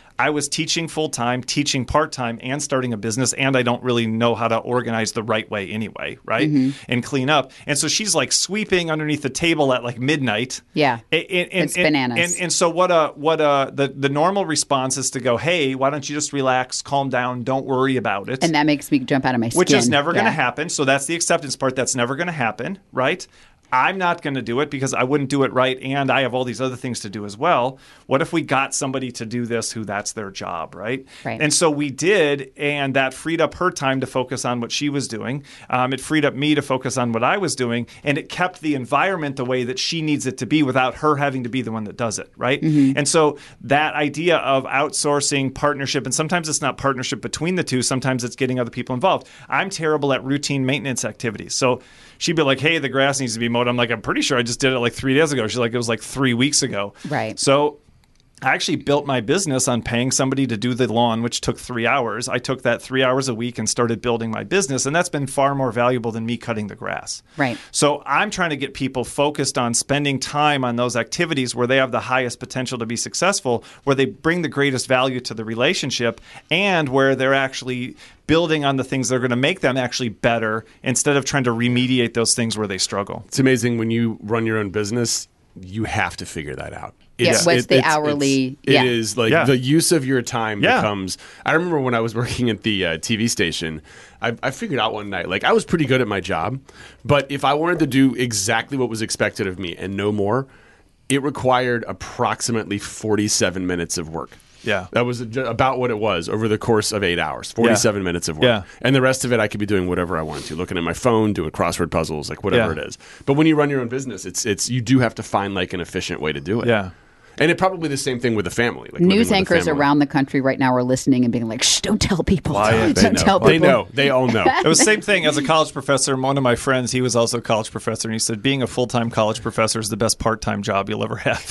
I was teaching full-time, teaching part-time, and starting a business, and I don't really know how to organize the right way anyway, right? Mm-hmm. And clean up. And so she's like sweeping underneath the table at like midnight. Yeah, and, and, it's and, bananas. And, and so what? Uh, what? Uh, the the normal response is to go, "Hey, why don't you just relax, calm down, don't worry about it." And that makes me jump out of my skin. Which is never going to Yeah. happen. So that's the acceptance part. That's never going to happen, right? I'm not going to do it because I wouldn't do it right, and I have all these other things to do as well. What if we got somebody to do this who that's their job, right? Right. And so we did, and that freed up her time to focus on what she was doing. Um, it freed up me to focus on what I was doing, and it kept the environment the way that she needs it to be without her having to be the one that does it, right? Mm-hmm. And so that idea of outsourcing, partnership, and sometimes it's not partnership between the two, sometimes it's getting other people involved. I'm terrible at routine maintenance activities. So she'd be like, hey, the grass needs to be mowed. I'm like, I'm pretty sure I just did it like three days ago. She's like, it was like three weeks ago. Right. So I actually built my business on paying somebody to do the lawn, which took three hours. I took that three hours a week and started building my business, and that's been far more valuable than me cutting the grass. Right. So I'm trying to get people focused on spending time on those activities where they have the highest potential to be successful, where they bring the greatest value to the relationship, and where they're actually building on the things that are going to make them actually better instead of trying to remediate those things where they struggle. It's amazing when you run your own business, you have to figure that out. Yeah, It's- what's it- the it's- hourly? it's- It yeah. is like Yeah. the use of your time Yeah. becomes. I remember when I was working at the uh, T V station, I, I figured out one night, like I was pretty good at my job, but if I wanted to do exactly what was expected of me and no more, it required approximately forty-seven minutes of work. Yeah. That was j- about what it was over the course of eight hours, forty-seven Yeah. minutes of work. Yeah. And the rest of it, I could be doing whatever I wanted to, looking at my phone, doing crossword puzzles, like whatever Yeah. it is. But when you run your own business, it's it's you do have to find like an efficient way to do it. Yeah. And it probably the same thing with the family. Like living News with a anchors family. around the country right now are listening and being like, shh, don't tell people. Why, Don't, they don't know. tell They people. know. They all know. It was the same thing as a college professor. One of my friends, he was also a college professor, and he said, being a full-time college professor is the best part-time job you'll ever have.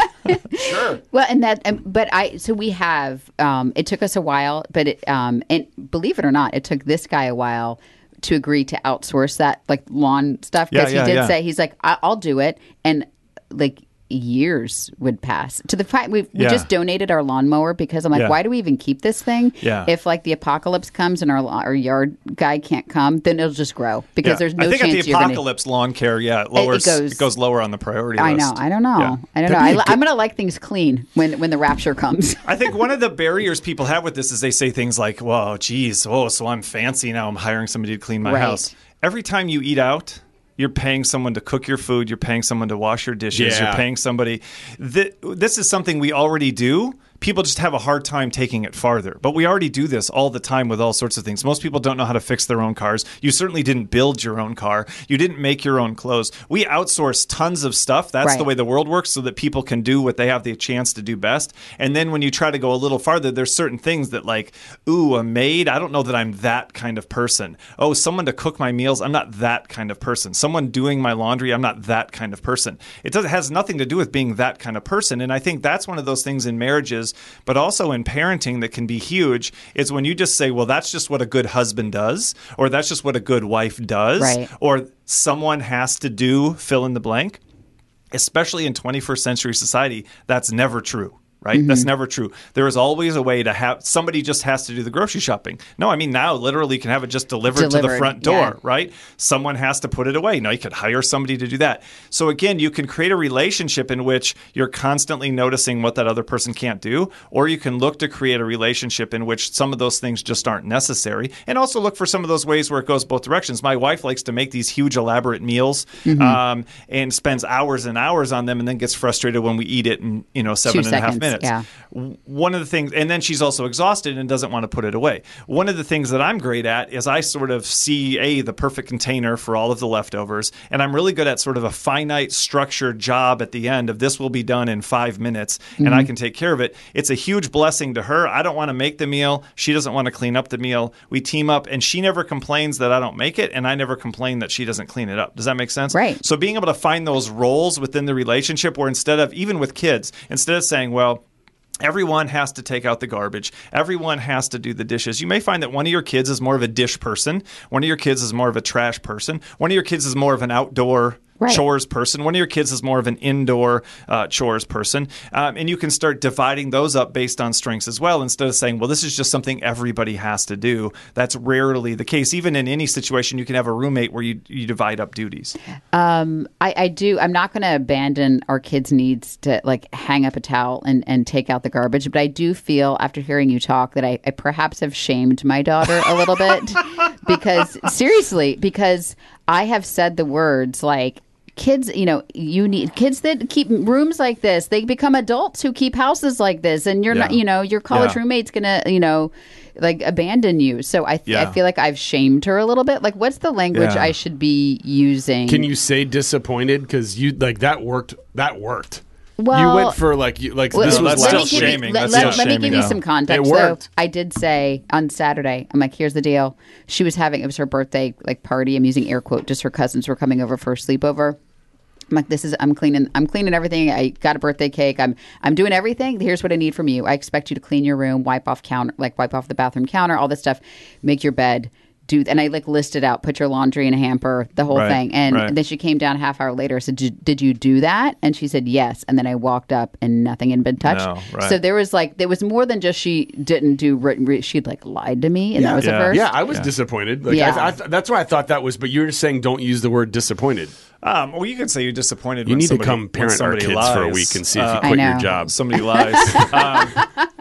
Sure. Well, and that, um, but I, so we have, um, it took us a while, but it, um, and believe it or not, it took this guy a while to agree to outsource that like lawn stuff. Yeah, Because yeah, he did yeah. say, he's like, I- I'll do it. And like, years would pass to the fact we we Yeah. just donated our lawnmower because I'm like, Yeah. why do we even keep this thing? Yeah. If like the apocalypse comes and our our yard guy can't come, then it'll just grow because Yeah. there's no I think chance at the you're gonna- apocalypse, lawn care, yeah, it lowers. It goes- goes, lower on the priority I list. know. I don't know. Yeah. I don't know. I, li- I'm gonna like things clean when when the rapture comes. I think one of the barriers people have with this is they say things like, "Whoa, geez, oh, so I'm fancy now. I'm hiring somebody to clean my Right. house." Every time you eat out, you're paying someone to cook your food. You're paying someone to wash your dishes. Yeah. You're paying somebody. Th- this is something we already do. People just have a hard time taking it farther. But we already do this all the time with all sorts of things. Most people don't know how to fix their own cars. You certainly didn't build your own car. You didn't make your own clothes. We outsource tons of stuff. That's Right. the way the world works so that people can do what they have the chance to do best. And then when you try to go a little farther, there's certain things that like, ooh, a maid, I don't know that I'm that kind of person. Oh, someone to cook my meals, I'm not that kind of person. Someone doing my laundry, I'm not that kind of person. It does, it has nothing to do with being that kind of person. And I think that's one of those things in marriages, but also in parenting that can be huge, is when you just say, well, that's just what a good husband does, or that's just what a good wife does, Right. or someone has to do fill in the blank. Especially in twenty-first century society, that's never true. Right? That's never true. There is always a way to have somebody just has to do the grocery shopping. No, I mean now literally you can have it just delivered, to the Delivered, front door, yeah. right? Someone has to put it away. No, you could hire somebody to do that. So again, you can create a relationship in which you're constantly noticing what that other person can't do, or you can look to create a relationship in which some of those things just aren't necessary, and also look for some of those ways where it goes both directions. My wife likes to make these huge elaborate meals Mm-hmm. um, and spends hours and hours on them, and then gets frustrated when we eat it in you know seven Two and a half seconds, minutes. yeah. One of the things, and then she's also exhausted and doesn't want to put it away. One of the things that I'm great at is I sort of see a the perfect container for all of the leftovers, and I'm really good at sort of a finite structured job at the end of this will be done in five minutes, Mm-hmm. and I can take care of it. It's a huge blessing to her. I don't want to make the meal. She doesn't want to clean up the meal. We team up, and she never complains that I don't make it, and I never complain that she doesn't clean it up. Does that make sense? Right. So being able to find those roles within the relationship where instead of, even with kids, instead of saying, well, everyone has to take out the garbage. Everyone has to do the dishes. You may find that one of your kids is more of a dish person. One of your kids is more of a trash person. One of your kids is more of an outdoor Right. chores person. One of your kids is more of an indoor uh, chores person. Um, and you can start dividing those up based on strengths as well, instead of saying, well, this is just something everybody has to do. That's rarely the case. Even in any situation, you can have a roommate where you, you divide up duties. Um, I, I do. I'm not going to abandon our kids' needs to like hang up a towel and, and take out the garbage. But I do feel after hearing you talk that I, I perhaps have shamed my daughter a little bit because seriously, because I have said the words like, kids, you know, you need kids that keep rooms like this. They become adults who keep houses like this, and you're Yeah. not, you know, your college Yeah. roommate's gonna, you know, like abandon you. So I, th- Yeah. I feel like I've shamed her a little bit. Like, what's the language Yeah. I should be using? Can you say disappointed? Because you like that worked. That worked. Well, you went for like you like Well, this No, was that's let still me give shaming. You, let, That's let- still let me shaming, give you yeah. some context. It So worked. I did say on Saturday, I'm like, here's the deal. She was having, it was her birthday like party. I'm using air quote, just her cousins were coming over for a sleepover. I'm like, this is, I'm cleaning, I'm cleaning everything. I got a birthday cake. I'm, I'm doing everything. Here's what I need from you. I expect you to clean your room, wipe off counter, like wipe off the bathroom counter, all this stuff, make your bed. Do, and I like listed out, put your laundry in a hamper, the whole Right, thing. And right. then she came down a half hour later. I said, did, did you do that? And she said, yes. And then I walked up and nothing had been touched. No, right. So there was like, there was more than just she didn't do, written, re- she'd like lied to me. And that was Yeah. the first. Yeah, I was disappointed. Like, Yeah. I, I, that's why I thought that was. But you're just saying don't use the word disappointed. Um, well, you could say you're disappointed. You when need to somebody, come when parent our somebody kids lies. for a week and see if you Uh, quit I your know. job. Somebody lies. um,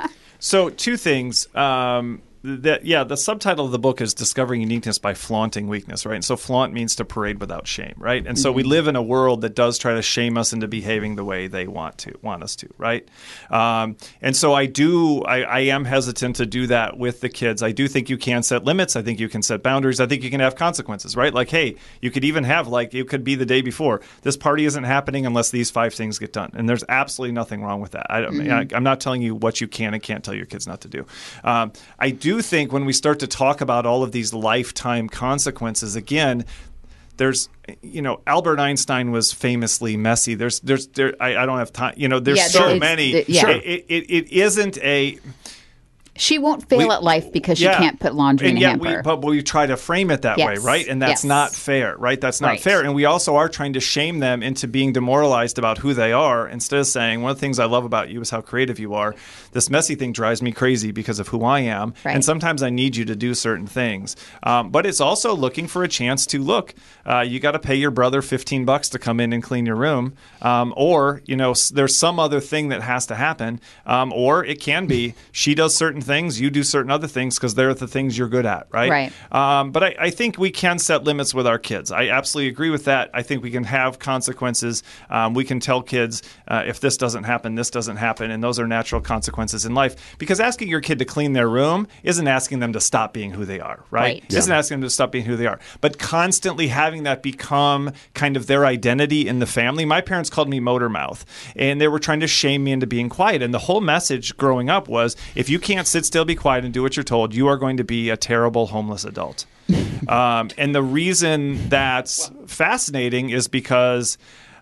so two things. Um, that yeah, the subtitle of the book is "Discovering Uniqueness by Flaunting Weakness," right? And so flaunt means to parade without shame, right? And so we live in a world that does try to shame us into behaving the way they want to, want us to, right? Um, and so I do, I, I am hesitant to do that with the kids. I do think you can set limits. I think you can set boundaries. I think you can have consequences, right? Like, hey, you could even have like it could be the day before. This party isn't happening unless these five things get done, and there's absolutely nothing wrong with that. I, don't I, I'm not telling you what you can and can't tell your kids not to do. Um, I do think when we start to talk about all of these lifetime consequences, again, there's, you know, Albert Einstein was famously messy. There's, there's, there. I, I don't have time. You know, there's Yeah, so it's- many. it- yeah. It, it, it isn't a. She won't fail We- at life because she Yeah. can't put laundry and in a yet hamper. We, but we try to frame it that way, Yes. right? And that's Yes. not fair, right? That's not Right. fair. And we also are trying to shame them into being demoralized about who they are instead of saying, one of the things I love about you is how creative you are. This messy thing drives me crazy because of who I am. Right. And sometimes I need you to do certain things. Um, but it's also looking for a chance to look. Uh, you got to pay your brother fifteen bucks to come in and clean your room. Um, or, you know, s- there's some other thing that has to happen. Um, or it can be she does certain things, you do certain other things because they're the things you're good at, right? Right. Um, but I, I think we can set limits with our kids. I absolutely agree with that. I think we can have consequences. Um, we can tell kids uh, if this doesn't happen, this doesn't happen, and those are natural consequences in life. Because asking your kid to clean their room isn't asking them to stop being who they are, right? Right. It isn't asking them to stop being who they are. But constantly having that become kind of their identity in the family. My parents called me motor mouth, and they were trying to shame me into being quiet. And the whole message growing up was, if you can't sit still, be quiet, and do what you're told, you are going to be a terrible homeless adult. um, and the reason that's fascinating is because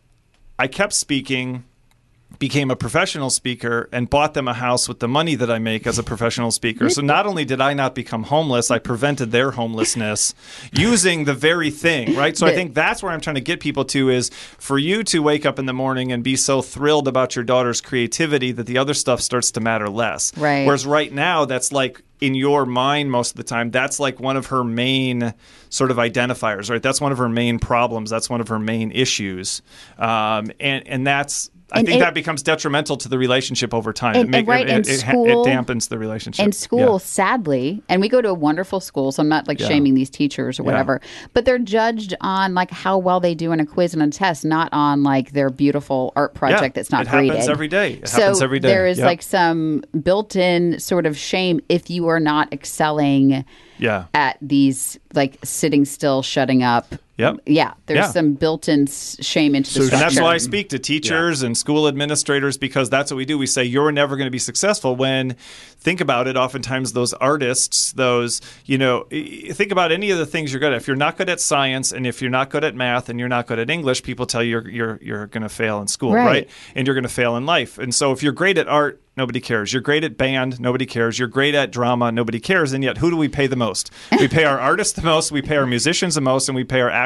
I kept speaking, became a professional speaker, and bought them a house with the money that I make as a professional speaker. So not only did I not become homeless, I prevented their homelessness using the very thing, right? So I think that's where I'm trying to get people to is for you to wake up in the morning and be so thrilled about your daughter's creativity that the other stuff starts to matter less. Right. Whereas right now, that's like in your mind most of the time, that's like one of her main sort of identifiers, right? That's one of her main problems. That's one of her main issues. Um, and, and that's, I And think it- that becomes detrimental to the relationship over time. And- it, and right, it, and it, it, school- it dampens the relationship. in school, Yeah. sadly, and we go to a wonderful school, so I'm not like Yeah. shaming these teachers or whatever, but they're judged on like how well they do in a quiz and a test, not on like their beautiful art project Yeah. that's not It happens graded. every day. It so happens every day. there is Yep. like some built-in sort of shame if you are not excelling Yeah. at these like sitting still, shutting up. Yep. Yeah, there's Yeah. some built-in s- shame into the So- structure. And that's why I speak to teachers and school administrators, because that's what we do. We say you're never going to be successful when, think about it, oftentimes those artists, those, you know, i- think about any of the things you're good at. If you're not good at science and if you're not good at math and you're not good at English, people tell you you're, you're, you're going to fail in school, Right. right? And you're going to fail in life. And so if you're great at art, nobody cares. You're great at band, nobody cares. You're great at drama, nobody cares. And yet, who do we pay the most? We pay our artists the most, we pay our musicians the most, and we pay our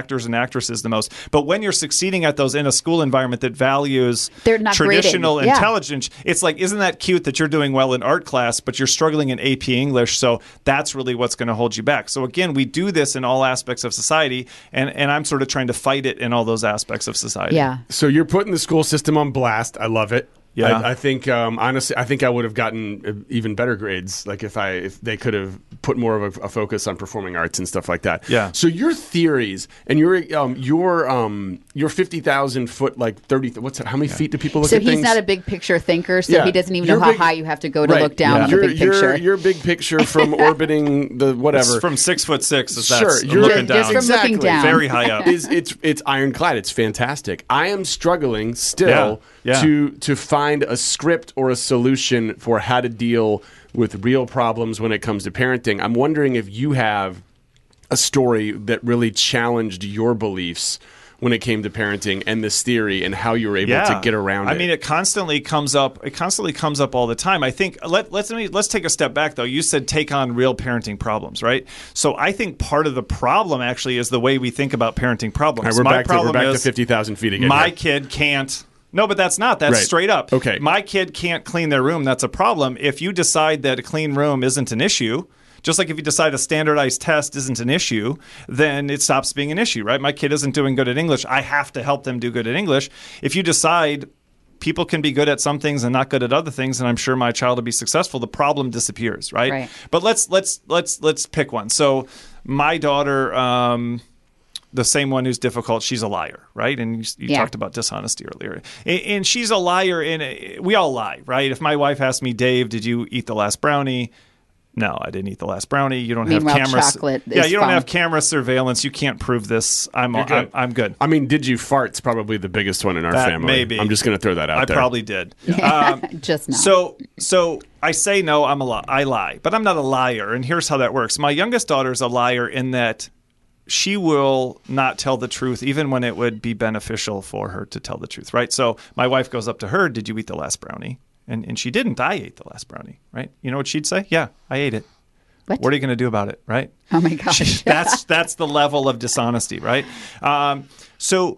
actors and actresses the most. But when you're succeeding at those in a school environment that values They're not traditional grading. Yeah. intelligence, it's like, isn't that cute that you're doing well in art class, but you're struggling in A P English? So that's really what's going to hold you back. So again, we do this in all aspects of society, and, and I'm sort of trying to fight it in all those aspects of society. Yeah. So you're putting the school system on blast. I love it. Yeah. I, I think um, honestly, I think I would have gotten even better grades, like if I if they could have put more of a, a focus on performing arts and stuff like that. Yeah. So your theories and your um, your um, your fifty thousand foot, like thirty. What's that? How many feet do people look So at he's things? not a big picture thinker, so Yeah. he doesn't even You're know how big- high you have to go to Right. look down Yeah. on Your, the big your, picture. your big picture from orbiting the whatever. It's from six foot six. Is Sure, that's you're- looking Just down. from looking down. Very high up. is it's it's ironclad. It's fantastic. I am struggling still Yeah, yeah. to to find a script or a solution for how to deal with real problems when it comes to parenting. I'm wondering if you have a story that really challenged your beliefs when it came to parenting and this theory and how you were able to get around I it. mean, it constantly comes up. It constantly comes up all the time. I think let let's let me, let's take a step back though. You said take on real parenting problems, right? So I think part of the problem actually is the way we think about parenting problems. All right, we're My back to, we're problem back to is fifty thousand feet again. my here. kid can't. No, but that's not. That's Right. straight up. Okay. My kid can't clean their room. That's a problem. If you decide that a clean room isn't an issue, just like if you decide a standardized test isn't an issue, then it stops being an issue, right? My kid isn't doing good at English. I have to help them do good at English. If you decide people can be good at some things and not good at other things, and I'm sure my child will be successful, the problem disappears, right? Right. But let's let's let's let's pick one. So my daughter, um, the same one who's difficult, she's a liar, right? And you, you Yeah. talked about dishonesty earlier. And, and she's a liar, and we all lie, right? If my wife asked me, Dave, did you eat the last brownie? No, I didn't eat the last brownie. You don't Meanwhile, have camera. chocolate Yeah, is you don't fine. have camera surveillance. You can't prove this. I'm You're good. I'm, I'm good. I mean, did you fart's probably the biggest one in our That family. maybe. I'm just going to throw that out I there. probably did. Um, Just not. So, so I say no. I'm a li- I lie, but I'm not a liar. And here's how that works. My youngest daughter's a liar in that she will not tell the truth, even when it would be beneficial for her to tell the truth, right? So my wife goes up to her, "Did you eat the last brownie?" And and she didn't. I ate the last brownie, right? You know what she'd say? "Yeah, I ate it." What? What are you going to do about it, right? Oh my gosh. that's that's the level of dishonesty, right? Um, so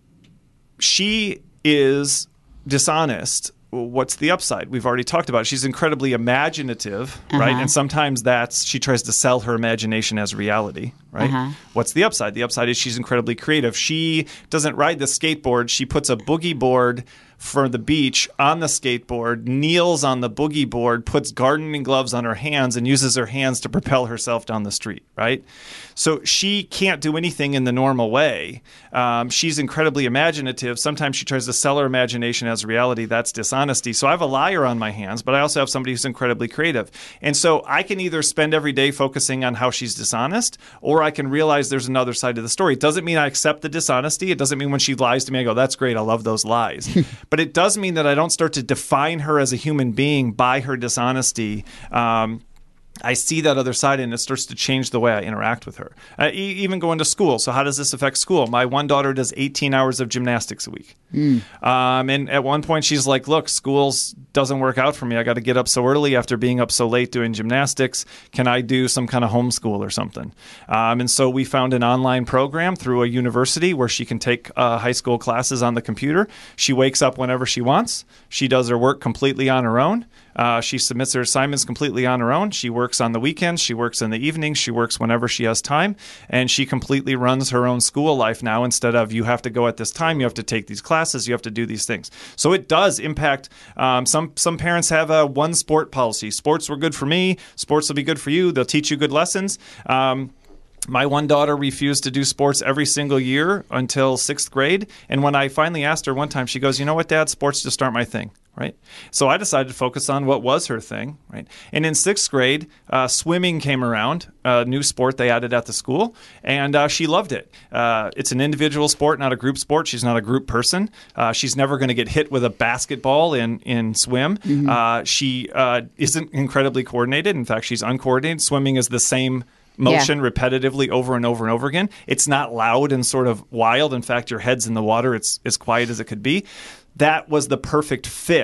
she is dishonest. What's the upside? We've already talked about it. She's incredibly imaginative, right? And sometimes that's she tries to sell her imagination as reality, right? Uh-huh. What's the upside? The upside is she's incredibly creative. She doesn't ride the skateboard. She puts a boogie board for the beach on the skateboard, kneels on the boogie board, puts gardening gloves on her hands, and uses her hands to propel herself down the street, right? So she can't do anything in the normal way. Um, she's incredibly imaginative. Sometimes she tries to sell her imagination as reality. That's dishonesty. So I have a liar on my hands, but I also have somebody who's incredibly creative. And so I can either spend every day focusing on how she's dishonest, or I can realize there's another side to the story. It doesn't mean I accept the dishonesty. It doesn't mean when she lies to me, I go, that's great. I love those lies. But it does mean that I don't start to define her as a human being by her dishonesty. Um, I see that other side, and it starts to change the way I interact with her. Uh, e- even going to school. So how does this affect school? My one daughter does eighteen hours of gymnastics a week. Mm. Um, and at one point, she's like, look, school doesn't work out for me. I got to get up so early after being up so late doing gymnastics. Can I do some kind of homeschool or something? Um, and so we found an online program through a university where she can take uh, high school classes on the computer. She wakes up whenever she wants. She does her work completely on her own. Uh, she submits her assignments completely on her own. She works on the weekends. She works in the evenings. She works whenever she has time. And she completely runs her own school life now instead of you have to go at this time, you have to take these classes, you have to do these things. So it does impact. Um, some, some parents have a one sport policy. Sports were good for me. Sports will be good for you. They'll teach you good lessons. Um, My one daughter refused to do sports every single year until sixth grade. And when I finally asked her one time, she goes, you know what, Dad, sports just aren't my thing. Right. So I decided to focus on what was her thing. Right. And in sixth grade, uh, swimming came around, a new sport they added at the school, and uh, she loved it. Uh, it's an individual sport, not a group sport. She's not a group person. Uh, she's never going to get hit with a basketball in, in swim. Mm-hmm. Uh, she uh, isn't incredibly coordinated. In fact, she's uncoordinated. Swimming is the same motion yeah. repetitively over and over and over again. It's not loud and sort of wild. In fact, your head's in the water. It's as quiet as it could be. That was the perfect fit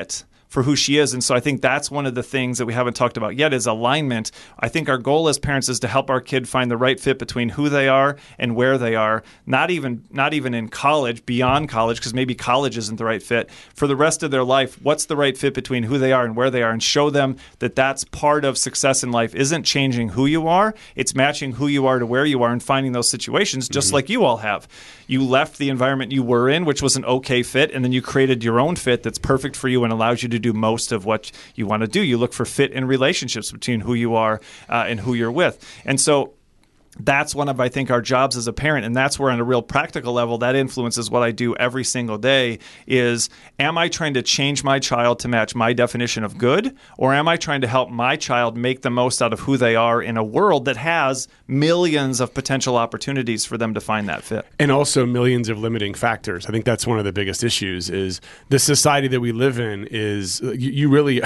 for who she is. And so I think that's one of the things that we haven't talked about yet is alignment. I think our goal as parents is to help our kid find the right fit between who they are and where they are, not even not even in college, beyond college, because maybe college isn't the right fit. For the rest of their life, what's the right fit between who they are and where they are, and show them that that's part of success in life isn't changing who you are, it's matching who you are to where you are and finding those situations just mm-hmm. like you all have. You left the environment you were in, which was an okay fit, and then you created your own fit that's perfect for you and allows you to do most of what you want to do. You look for fit in relationships between who you are uh, and who you're with. And so that's one of, I think, our jobs as a parent, and that's where on a real practical level that influences what I do every single day is, am I trying to change my child to match my definition of good, or am I trying to help my child make the most out of who they are in a world that has millions of potential opportunities for them to find that fit? And also millions of limiting factors. I think that's one of the biggest issues is the society that we live in is you, you really...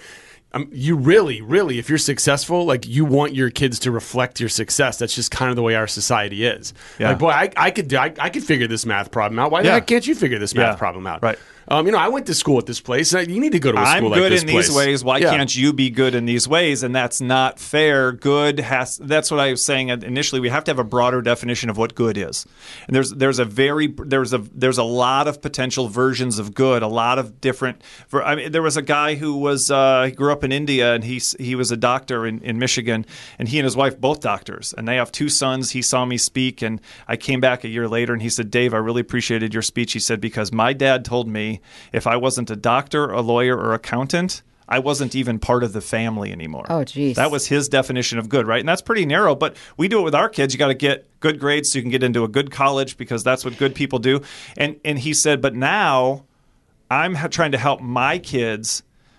Um, you really, really, if you're successful, like you want your kids to reflect your success. That's just kind of the way our society is. Yeah. Like, boy, I, I could, I, I could figure this math problem out. Why the Yeah. heck can't you figure this math Yeah. problem out? Right. Um, you know, I went to school at this place. You need to go to a I'm school like good this in place. these ways. Why Yeah. can't you be good in these ways? And that's not fair. Good has. That's what I was saying initially. We have to have a broader definition of what good is. And there's there's a very there's a there's a lot of potential versions of good. A lot of different. I mean, there was a guy who was uh, he grew up in India and he he was a doctor in, in Michigan, and he and his wife both doctors, and they have two sons. He saw me speak, and I came back a year later, and he said, "Dave, I really appreciated your speech." He said, "Because my dad told me if I wasn't a doctor, a lawyer, or accountant, I wasn't even part of the family anymore." Oh, geez. That was his definition of good, right? And that's pretty narrow, but we do it with our kids. You got to get good grades so you can get into a good college because that's what good people do. And and he said, but now I'm ha- trying to help my kids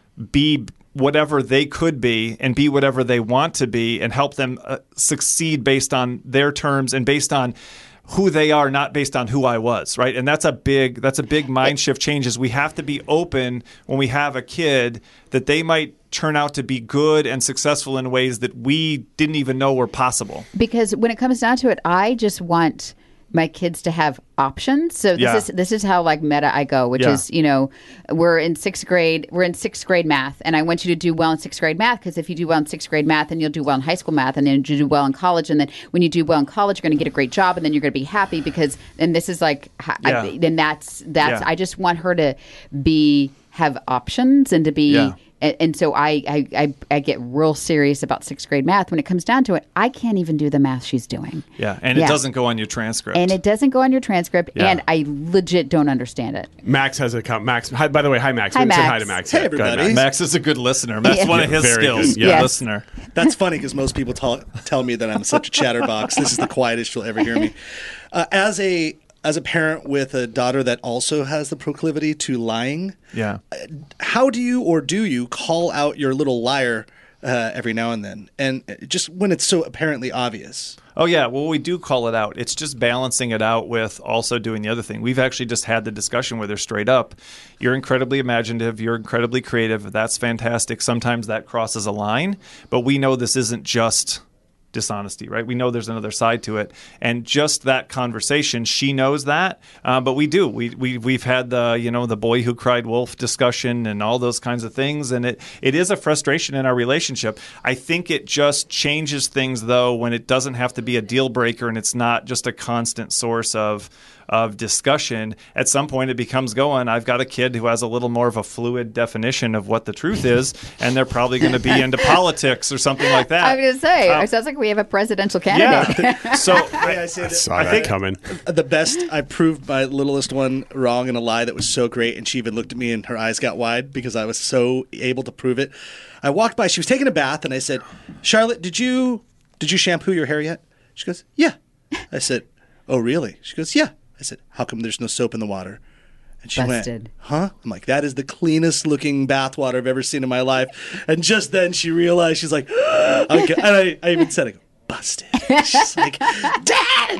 be whatever they could be and be whatever they want to be and help them uh, succeed based on their terms and based on who they are, not based on who I was, right? And that's a big that's a big mind shift change is we have to be open when we have a kid that they might turn out to be good and successful in ways that we didn't even know were possible. Because when it comes down to it, I just want my kids to have options. So this Yeah. is this is how like meta I go, which Yeah. is, you know, we're in sixth grade, we're in sixth grade math, and I want you to do well in sixth grade math because if you do well in sixth grade math, then you'll do well in high school math, and then you do well in college, and then when you do well in college, you're going to get a great job, and then you're going to be happy because, and this is like, Yeah. I, then that's that's. Yeah. I just want her to be have options and to be. Yeah. And, and so I, I, I, I get real serious about sixth grade math. When it comes down to it, I can't even do the math she's doing. Yeah, and Yeah. it doesn't go on your transcript. And it doesn't go on your transcript, Yeah. and I legit don't understand it. Max has a account. Max, hi, by the way, hi, Max. Hi, We haven't said Max. hi to Max. Hey, yet. Go ahead, everybody. Max. Max is a good listener. That's Yeah. one of his Very skills. good. Yeah. Yes. Listener. That's funny because most people tell, tell me that I'm such a chatterbox. This is the quietest you'll ever hear me. Uh, as a as a parent with a daughter that also has the proclivity to lying, Yeah. how do you or do you call out your little liar uh, every now and then, and just when it's so apparently obvious? Oh, yeah. Well, we do call it out. It's just balancing it out with also doing the other thing. We've actually just had the discussion where they're straight up. You're incredibly imaginative. You're incredibly creative. That's fantastic. Sometimes that crosses a line, but we know this isn't just dishonesty, right? We know there's another side to it, and just that conversation, she knows that, uh, but we do. We we we've had the you know the boy who cried wolf discussion and all those kinds of things, and it it is a frustration in our relationship. I think it just changes things though when it doesn't have to be a deal breaker and it's not just a constant source of of discussion. At some point it becomes going, I've got a kid who has a little more of a fluid definition of what the truth is, and they're probably going to be into politics or something like that. I was going to say, Um, it sounds like we have a presidential candidate. Yeah. So I, I say I that saw I that think- coming. the best. I proved my littlest one wrong in a lie that was so great, and she even looked at me and her eyes got wide because I was so able to prove it. I walked by. She was taking a bath, and I said, "Charlotte, did you did you shampoo your hair yet?" She goes, "Yeah." I said, "Oh, really?" She goes, "Yeah." I said, "How come there's no soap in the water?" And she Busted. went, "Huh?" I'm like, "That is the cleanest looking bath water I've ever seen in my life." And just then she realized, she's like, okay. And I, I even said, I go, "Busted." She's like, "Dad!" And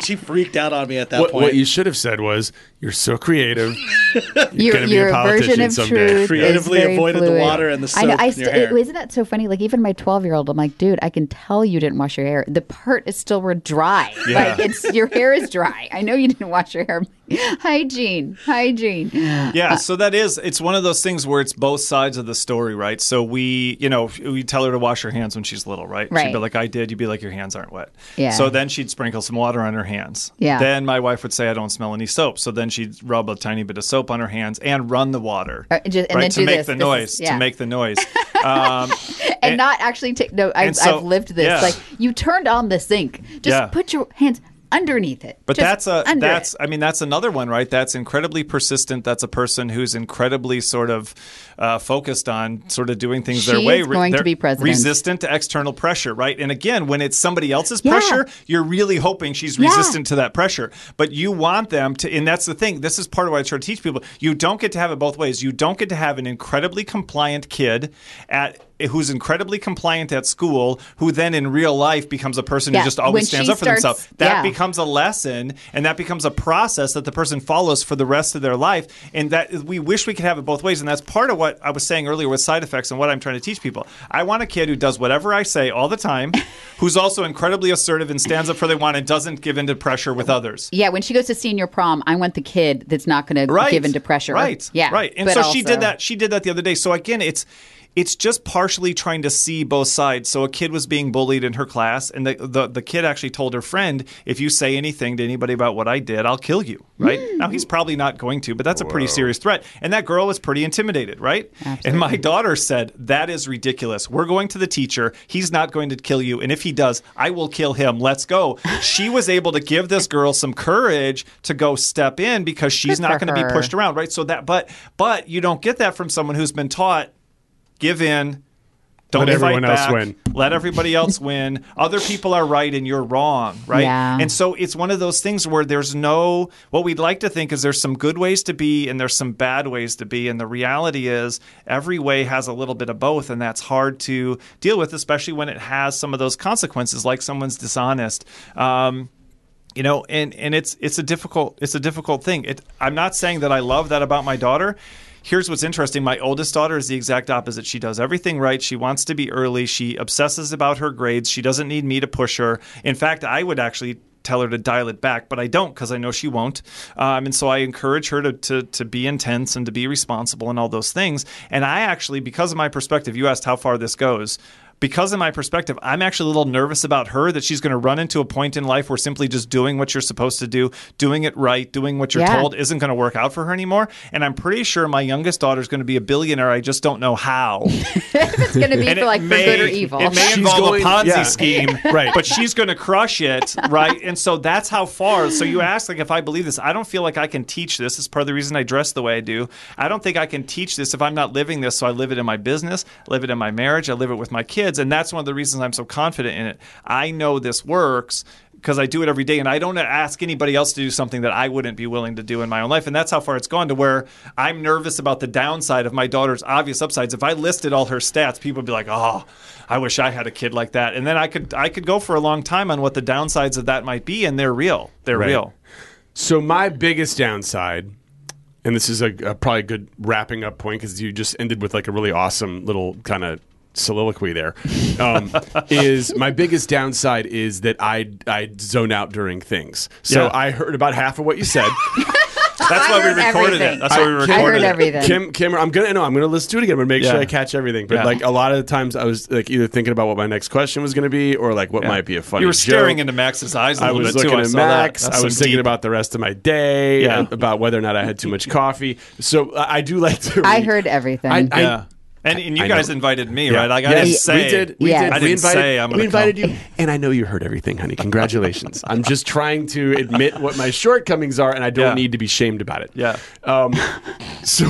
she freaked out on me at that What, point. what you should have said was, "You're so creative. Your, gonna be a your politician version of someday." truth Creatively is very avoided the fluid. water and the I know. soap I in st- your hair. Isn't that so funny? Like even my twelve-year-old, I'm like, dude, I can tell you didn't wash your hair. The part is still dry. Yeah. Like it's your hair is dry. I know you didn't wash your hair. Hygiene, hygiene. Yeah, so that is, it's one of those things where it's both sides of the story, right? So we, you know, we tell her to wash her hands when she's little, right? Right. She'd be like, I did. You'd be like, your hands aren't wet. Yeah. So then she'd sprinkle some water on her hands. Yeah. Then my wife would say, I don't smell any soap. So then she'd rub a tiny bit of soap on her hands and run the water. Uh, just- and right, then to do make this. the This noise. is- yeah. To make the noise. Um, and, and- not actually take. No, I've, and so- I've lived this. yeah. Like you turned on the sink. Just Yeah. put your hands underneath it. But Just that's a under that's it. I mean that's another one, right? That's incredibly persistent. That's a person who's incredibly sort of uh, focused on sort of doing things their She way. is going to They're be president. Resistant to external pressure, right? And again, when it's somebody else's Yeah. pressure, you're really hoping she's Yeah. resistant to that pressure. But you want them to, and that's the thing. This is part of what I try to teach people. You don't get to have it both ways. You don't get to have an incredibly compliant kid at who's incredibly compliant at school, who then in real life becomes a person Yeah, who just always when stands she up for starts- themselves. That yeah. becomes a lesson, and that becomes a process that the person follows for the rest of their life. And that we wish we could have it both ways. And that's part of what I was saying earlier with side effects and what I'm trying to teach people. I want a kid who does whatever I say all the time, who's also incredibly assertive and stands up for what they want and doesn't give in to pressure with others. Yeah, when she goes to senior prom, I want the kid that's not going to Right. give into pressure. Right. Yeah. Right. And but so she also- did that. She did that the other day. So again, it's it's just partially trying to see both sides. So a kid was being bullied in her class, and the the, the kid actually told her friend, "If you say anything to anybody about what I did, I'll kill you." Right? Now he's probably not going to, but that's a pretty serious threat. And that girl was pretty intimidated, right? Absolutely. And my daughter said, "That is ridiculous. We're going to the teacher. He's not going to kill you, and if he does, I will kill him. Let's go." She was able to give this girl some courage to go step in because she's Good not for going to be her. pushed around, right? So that, but but you don't get that from someone who's been taught, give in, don't Let fight everyone else back, win. let everybody else win. Other people are right and you're wrong, right? Yeah. And so it's one of those things where there's no, what we'd like to think is there's some good ways to be and there's some bad ways to be. And the reality is every way has a little bit of both. And that's hard to deal with, especially when it has some of those consequences, like someone's dishonest. Um, You know, and, and it's it's a difficult it's a difficult thing. It, I'm not saying that I love that about my daughter. Here's what's interesting. My oldest daughter is the exact opposite. She does everything right. She wants to be early. She obsesses about her grades. She doesn't need me to push her. In fact, I would actually tell her to dial it back, but I don't because I know she won't. Um, and so I encourage her to, to to be intense and to be responsible and all those things. And I actually, because of my perspective, you asked how far this goes. Because of my perspective, I'm actually a little nervous about her that she's going to run into a point in life where simply just doing what you're supposed to do, doing it right, doing what you're Yeah. told isn't going to work out for her anymore. And I'm pretty sure my youngest daughter is going to be a billionaire. I just don't know how. It's going to be And for it like for may- good or evil. It may She's involve going- a Ponzi yeah. scheme, Right. But she's going to crush it, right? And so that's how far. So you ask, like, if I believe this, I don't feel like I can teach this. It's part of the reason I dress the way I do. I don't think I can teach this if I'm not living this. So I live it in my business, live it in my marriage, I live it with my kids, and that's one of the reasons I'm so confident in it. I know this works because I do it every day, and I don't ask anybody else to do something that I wouldn't be willing to do in my own life. And that's how far it's gone to where I'm nervous about the downside of my daughter's obvious upsides. If I listed all her stats, people would be like, "Oh, I wish I had a kid like that." And then I could I could go for a long time on what the downsides of that might be, and they're real. They're Right. real. So my biggest downside, and this is a, a probably good wrapping up point because you just ended with like a really awesome little kind of soliloquy there, um, is my biggest downside is that I I zone out during things. So Yeah. I heard about half of what you said. That's I why we heard recorded everything. it. That's why we I- recorded I heard it. everything. Kim, Kim, I'm gonna no, I'm gonna listen to it again. I'm gonna make sure Yeah. I catch everything. But Yeah. like a lot of the times, I was like either thinking about what my next question was gonna be, or like what Yeah. might be a funny. You were staring joke. into Max's eyes a I little was bit looking too. I at saw that. Max. That's I was some thinking deep- about the rest of my day, Yeah. uh, about whether or not I had too much coffee. So uh, I do like to. I read. heard everything. I- I- Yeah. And, and you I guys know. invited me, Yeah. right? Like, I Yes, didn't say. we did. We Yes. did. I we didn't invited, say I'm we gonna invited come. you, and I know you heard everything, honey. Congratulations. I'm just trying to admit what my shortcomings are, and I don't Yeah. need to be shamed about it. Yeah. Um, so,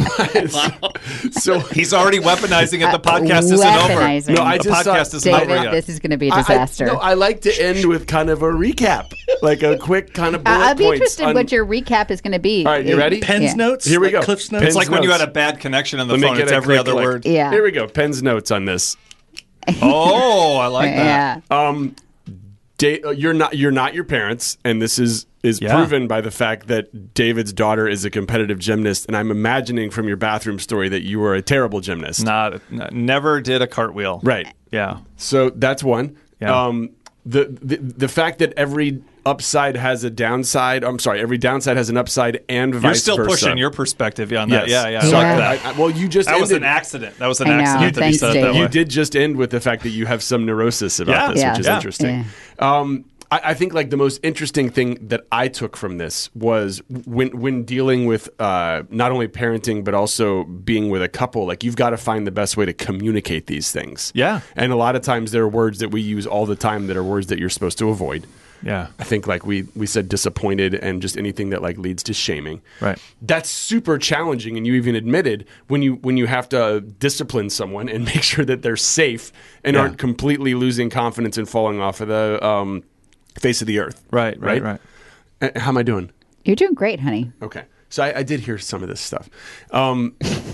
so He's already weaponizing it. The Uh, podcast isn't over. weaponizing. No, I the just podcast thought- isn't over David, yet. this is going to be a I- disaster. I, no, I like to end with kind of a recap, like a quick kind of bullet I- I'll be points interested on- what your recap is going to be. All right, you ready? Penn's Yeah. notes? Here we Like go. Cliff's notes? Penn's It's like when you notes. had a bad connection on the Let me phone. get It's a every quick, other like- word. Yeah. Here we go. Penn's notes on this. Oh, I like that. Yeah. Um, Da- you're not you're not your parents, and this is is Yeah. proven by the fact that David's daughter is a competitive gymnast, and I'm imagining from your bathroom story that you were a terrible gymnast. Not, n- never did a cartwheel. Right. Yeah. So that's one. Yeah. Um, the, the the fact that every upside has a downside. I'm sorry, every downside has an upside, and vice You're still versa. pushing your perspective on that. Yes. Yeah, yeah. So I Yeah. like that. I- I- well, you just That was ended- an accident. That was an I know. accident that Thanks, you said it that Dave. way. You did just end with the fact that you have some neurosis about Yeah. this, Yeah. which is Yeah. interesting. Um, I, I think like the most interesting thing that I took from this was when when dealing with uh, not only parenting but also being with a couple. Like you've got to find the best way to communicate these things. Yeah. and a lot of times there are words that we use all the time that are words that you're supposed to avoid. Yeah. I think like we we said disappointed and just anything that like leads to shaming. Right. That's super challenging, and you even admitted when you when you have to discipline someone and make sure that they're safe and Yeah. aren't completely losing confidence and falling off of the um, face of the earth. Right, right, Right? right. Uh, How am I doing? You're doing great, honey. Okay. So I, I did hear some of this stuff. Um,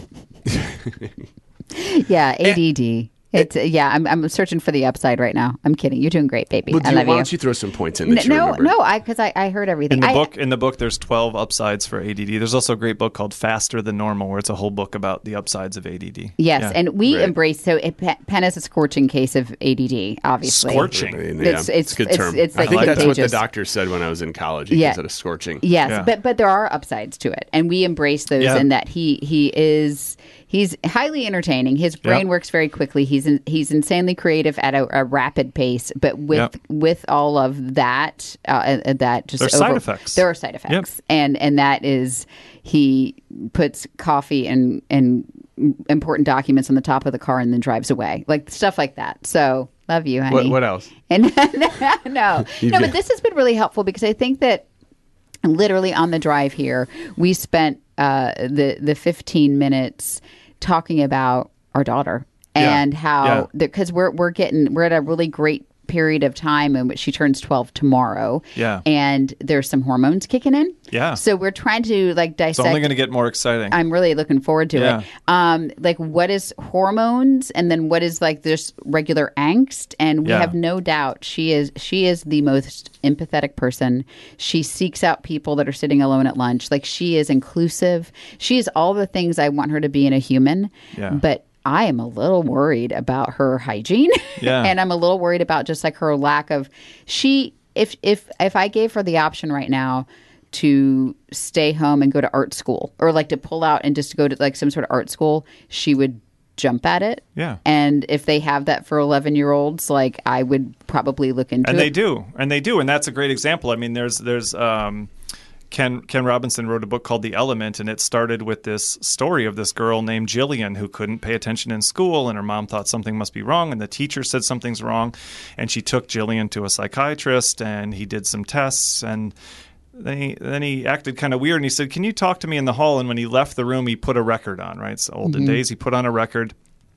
Yeah, A D D. It's yeah. I'm I'm searching for the upside right now. I'm kidding. You're doing great, baby. well, I do, love why you. don't you throw some points in N- that you no, remember? no, I because I, I heard everything. In the I- book, in the book, there's twelve upsides for A D D. There's also a great book called Faster Than Normal, where it's a whole book about the upsides of A D D. Yes, Yeah. and we Right. embrace. So it, Pe- Penn is a scorching case of A D D, obviously. Scorching. Yeah, It's- it's- a good it's- term. it's, I like, think that's what the contagious. doctor said when I was in college. He Yeah. calls it a scorching. Yes, Yeah. but but there are upsides to it, and we embrace those. Yeah. In that he he is he's highly entertaining. His brain Yeah. works very quickly. He's in, he's insanely creative at a, a rapid pace. But with Yep. with all of that, uh, uh, that just There's over, side effects. There are side effects, and and that is he puts coffee and and important documents on the top of the car and then drives away, like stuff like that. So love you, honey. What, what else? And no, no, but this has been really helpful because I think that literally on the drive here, we spent uh, the the fifteen minutes talking about our daughter Yeah. and how because we're we're getting we're at a really great period of time in which she turns twelve tomorrow. Yeah. And there's some hormones kicking in. Yeah. So we're trying to like It's dissect. only going to get more exciting. I'm really looking forward to Yeah. it. Um, like what is hormones, and then what is like just regular angst, and we Yeah. have no doubt she is she is the most empathetic person. She seeks out people that are sitting alone at lunch. Like she is inclusive. She is all the things I want her to be in a human. Yeah. But I am a little worried about her hygiene. Yeah. And I'm a little worried about just like her lack of she if if if I gave her the option right now to stay home and go to art school or like to pull out and just to go to like some sort of art school, she would jump at it. Yeah. And if they have that for eleven year olds, like I would probably look into and it. they do, and they do, and that's a great example. I mean, there's there's um, Ken Ken Robinson wrote a book called The Element, and it started with this story of this girl named Jillian who couldn't pay attention in school, and her mom thought something must be wrong, and the teacher said something's wrong, and she took Jillian to a psychiatrist, and he did some tests, and then he then he acted kind of weird, and he said, "Can you talk to me in the hall?" And when he left the room, he put a record on. Right, it's olden days. He put on a record.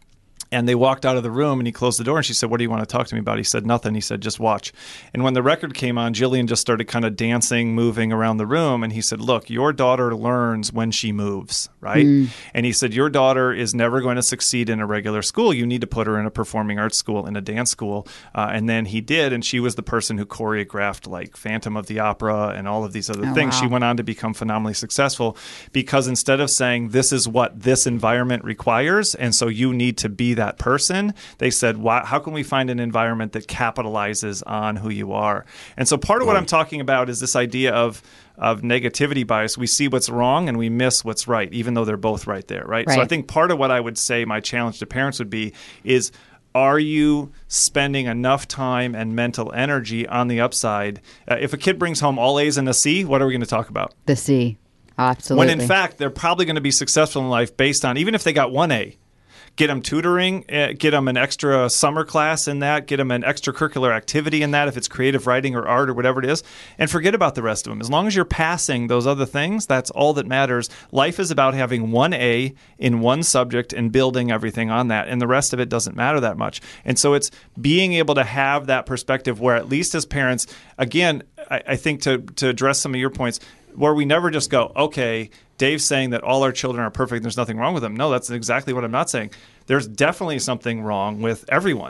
And they walked out of the room, and he closed the door, and she said, "What do you want to talk to me about?" He said, "Nothing." He said, "Just watch." And when the record came on, Jillian just started kind of dancing, moving around the room. And he said, "Look, your daughter learns when she moves, right?" And he said, "Your daughter is never going to succeed in a regular school. You need to put her in a performing arts school, in a dance school." Uh, and then he did, and she was the person who choreographed like Phantom of the Opera and all of these other Oh, things. wow. She went on to become phenomenally successful because instead of saying, "This is what this environment requires, and so you need to be that person," they said, Why, how can we find an environment that capitalizes on who you are? And so part of what I'm talking about is this idea of of negativity bias. We see what's wrong and we miss what's right, even though they're both right there, right? So I Right. think part of what I would say my challenge to parents would be is, are you spending enough time and mental energy on the upside? Uh, if a kid brings home all A's and a C, what are we going to talk about? The C. Absolutely. When in fact, they're probably going to be successful in life based on, even if they got one A, get them tutoring, uh, get them an extra summer class in that, get them an extracurricular activity in that, if it's creative writing or art or whatever it is, and forget about the rest of them. As long as you're passing those other things, that's all that matters. Life is about having one A in one subject and building everything on that, and the rest of it doesn't matter that much. And so it's being able to have that perspective where, at least as parents, again, I, I think to, to address some of your points, where we never just go, okay, Dave's saying that all our children are perfect and there's nothing wrong with them. No, that's exactly what I'm not saying. There's definitely something wrong with everyone.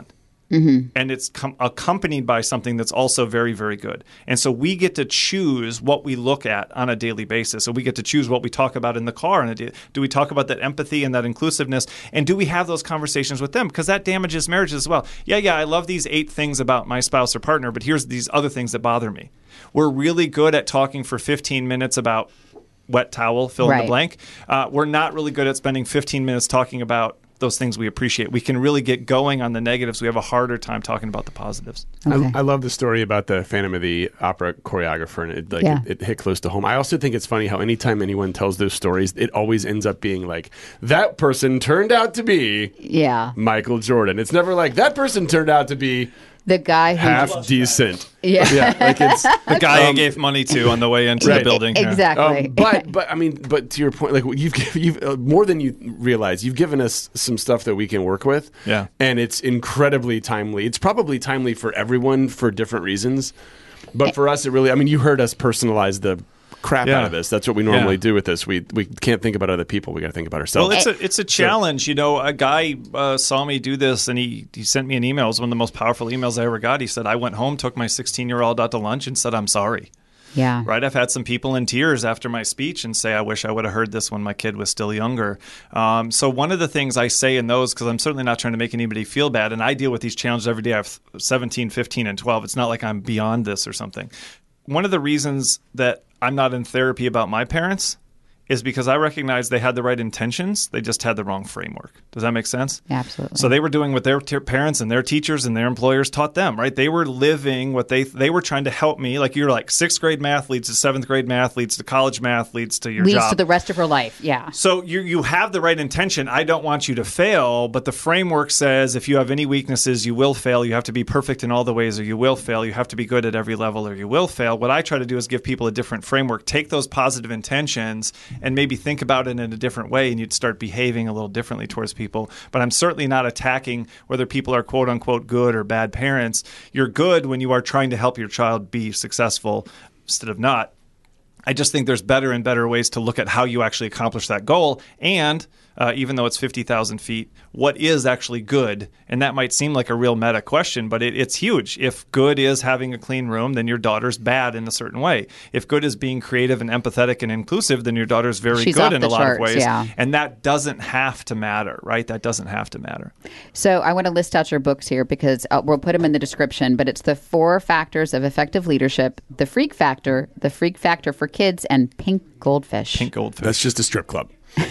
Mm-hmm. And it's com- accompanied by something that's also very, very good. And so we get to choose what we look at on a daily basis. So we get to choose what we talk about in the car. On a day- do we talk about that empathy and that inclusiveness? And do we have those conversations with them? Because that damages marriages as well. Yeah, yeah, I love these eight things about my spouse or partner, but here's these other things that bother me. We're really good at talking for fifteen minutes about wet towel, fill Right. in the blank. Uh, we're not really good at spending fifteen minutes talking about those things we appreciate. We can really get going on the negatives. We have a harder time talking about the positives. Okay. I, I love the story about the Phantom of the Opera choreographer, and it, like, Yeah. it, it hit close to home. I also think it's funny how anytime anyone tells those stories, it always ends up being like, that person turned out to be Yeah. Michael Jordan. It's never like, that person turned out to be The guy who half decent. Yeah. Yeah, like it's The guy I gave money to on the way into Right. the building. here. Exactly. Um, but but I mean, but to your point, like you've you've uh, more than you realize, you've given us some stuff that we can work with. Yeah. And it's incredibly timely. It's probably timely for everyone for different reasons, but for us, it really. I mean, you heard us personalize the crap Yeah. out of this. That's what we normally Yeah. do with this. We we can't think about other people. We got to think about ourselves. Well, it's a it's a challenge. You know, a guy uh, saw me do this, and he, he sent me an email. It was one of the most powerful emails I ever got. He said, I went home, took my sixteen-year-old out to lunch, and said, I'm sorry. Yeah. Right? I've had some people in tears after my speech and say, I wish I would have heard this when my kid was still younger. Um, so one of the things I say in those, because I'm certainly not trying to make anybody feel bad, and I deal with these challenges every day. I have seventeen, fifteen, and twelve. It's not like I'm beyond this or something. One of the reasons that I'm not in therapy about my parents is because I recognize they had the right intentions. They just had the wrong framework. Does that make sense? Absolutely. So they were doing what their t- parents and their teachers and their employers taught them, right? They were living what they they were trying to help me. Like you're like sixth grade math leads to seventh grade math leads to college math leads to your Leads job. to the rest of her life. Yeah. So you you have the right intention. I don't want you to fail, but the framework says if you have any weaknesses, you will fail. You have to be perfect in all the ways or you will fail. You have to be good at every level or you will fail. What I try to do is give people a different framework. Take those positive intentions and maybe think about it in a different way, and you'd start behaving a little differently towards people. But I'm certainly not attacking whether people are quote unquote good or bad parents. You're good when you are trying to help your child be successful instead of not. I just think there's better and better ways to look at how you actually accomplish that goal. And uh, even though it's fifty thousand feet, what is actually good? And that might seem like a real meta question, but it, it's huge. If good is having a clean room, then your daughter's bad in a certain way. If good is being creative and empathetic and inclusive, then your daughter's very She's good off in the a lot charts, of ways. yeah. And that doesn't have to matter, right? That doesn't have to matter. So I want to list out your books here because uh, we'll put them in the description, but it's the four factors of effective leadership, the freak factor, the freak factor for kids, and pink goldfish. Pink goldfish. That's just a strip club.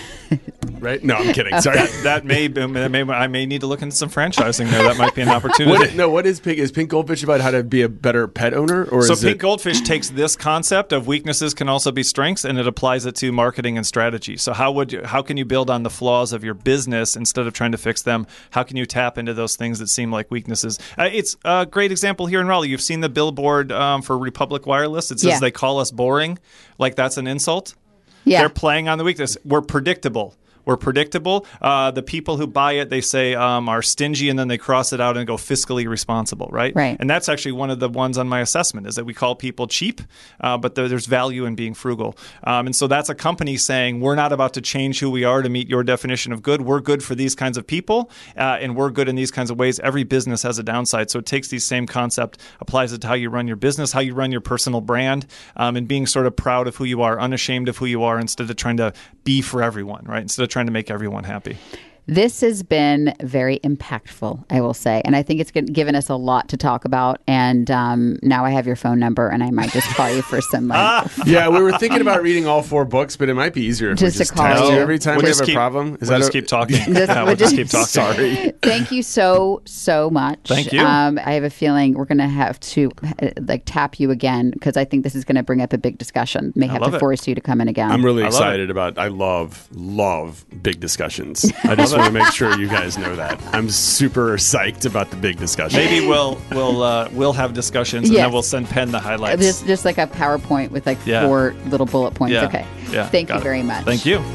Right? No, I'm kidding. Sorry. that, that may, that may I may need to look into some franchising there. That might be an opportunity. What, no, what is Pink? Is Pink Goldfish about how to be a better pet owner? Or So is Pink it, Goldfish takes this concept of weaknesses can also be strengths, and it applies it to marketing and strategy. So how would you, how can you build on the flaws of your business instead of trying to fix them? How can you tap into those things that seem like weaknesses? Uh, it's a great example here in Raleigh. You've seen the billboard um, for Republic Wireless. It says Yeah. they call us boring, like that's an insult. Yeah. They're playing on the weakness. We're predictable. We're predictable. Uh, the people who buy it, they say, um, are stingy, and then they cross it out and go fiscally responsible, right? Right. And that's actually one of the ones on my assessment is that we call people cheap, uh, but there, there's value in being frugal. Um, and so that's a company saying, we're not about to change who we are to meet your definition of good. We're good for these kinds of people, uh, and we're good in these kinds of ways. Every business has a downside. So it takes these same concept, applies it to how you run your business, how you run your personal brand, um, and being sort of proud of who you are, unashamed of who you are, instead of trying to be for everyone, right? Instead of trying to make everyone happy. This has been very impactful, I will say. And I think it's given us a lot to talk about. And um, now I have your phone number, and I might just call you for some like, Yeah, we were thinking about reading all four books, but it might be easier if Just we to just call text you you. every time We'll we just have keep- a problem. Is We'll that just a- keep talking. Just- yeah, we'll we'll just just- keep talking. Sorry. Thank you so, so much. Thank you. Um, I have a feeling we're going to have to uh, like tap you again because I think this is going to bring up a big discussion. May have love to it. force you to come in again. I'm really I love excited about. I love love big discussions. I just want to make sure you guys know that. I'm super psyched about the big discussion. Maybe we'll we'll uh, we'll have discussions, and Yes. then we'll send Penn the highlights. just, just like a PowerPoint with like Yeah. four little bullet points. Yeah. Okay. Yeah, Thank got you it. very much. Thank you.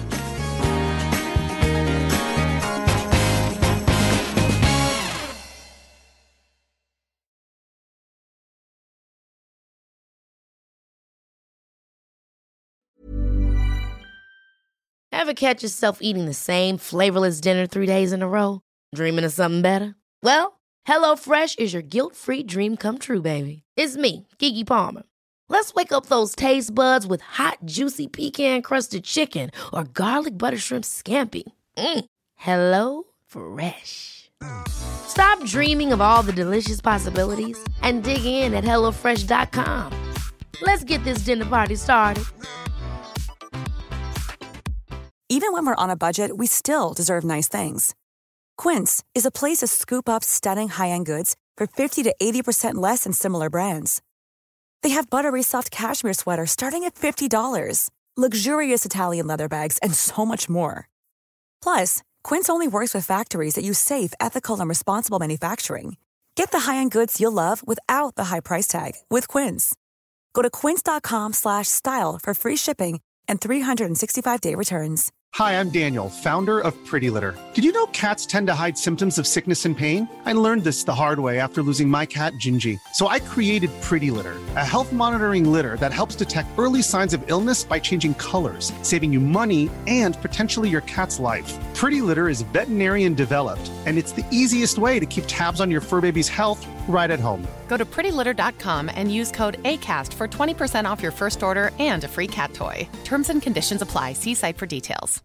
Ever catch yourself eating the same flavorless dinner three days in a row? Dreaming of something better? Well, HelloFresh is your guilt-free dream come true, baby. It's me, Keke Palmer. Let's wake up those taste buds with hot, juicy pecan-crusted chicken or garlic butter shrimp scampi. Mm. Hello Fresh. Stop dreaming of all the delicious possibilities and dig in at hello fresh dot com. Let's get this dinner party started. Even when we're on a budget, we still deserve nice things. Quince is a place to scoop up stunning high-end goods for fifty to eighty percent less than similar brands. They have buttery soft cashmere sweaters starting at fifty dollars, luxurious Italian leather bags, and so much more. Plus, Quince only works with factories that use safe, ethical, and responsible manufacturing. Get the high-end goods you'll love without the high price tag with Quince. Go to quince.com slash style for free shipping and three sixty-five day returns. Hi, I'm Daniel, founder of Pretty Litter. Did you know cats tend to hide symptoms of sickness and pain? I learned this the hard way after losing my cat, Gingy. So I created Pretty Litter, a health monitoring litter that helps detect early signs of illness by changing colors, saving you money and potentially your cat's life. Pretty Litter is veterinarian developed, and it's the easiest way to keep tabs on your fur baby's health right at home. Go to pretty litter dot com and use code ACAST for twenty percent off your first order and a free cat toy. Terms and conditions apply. See site for details.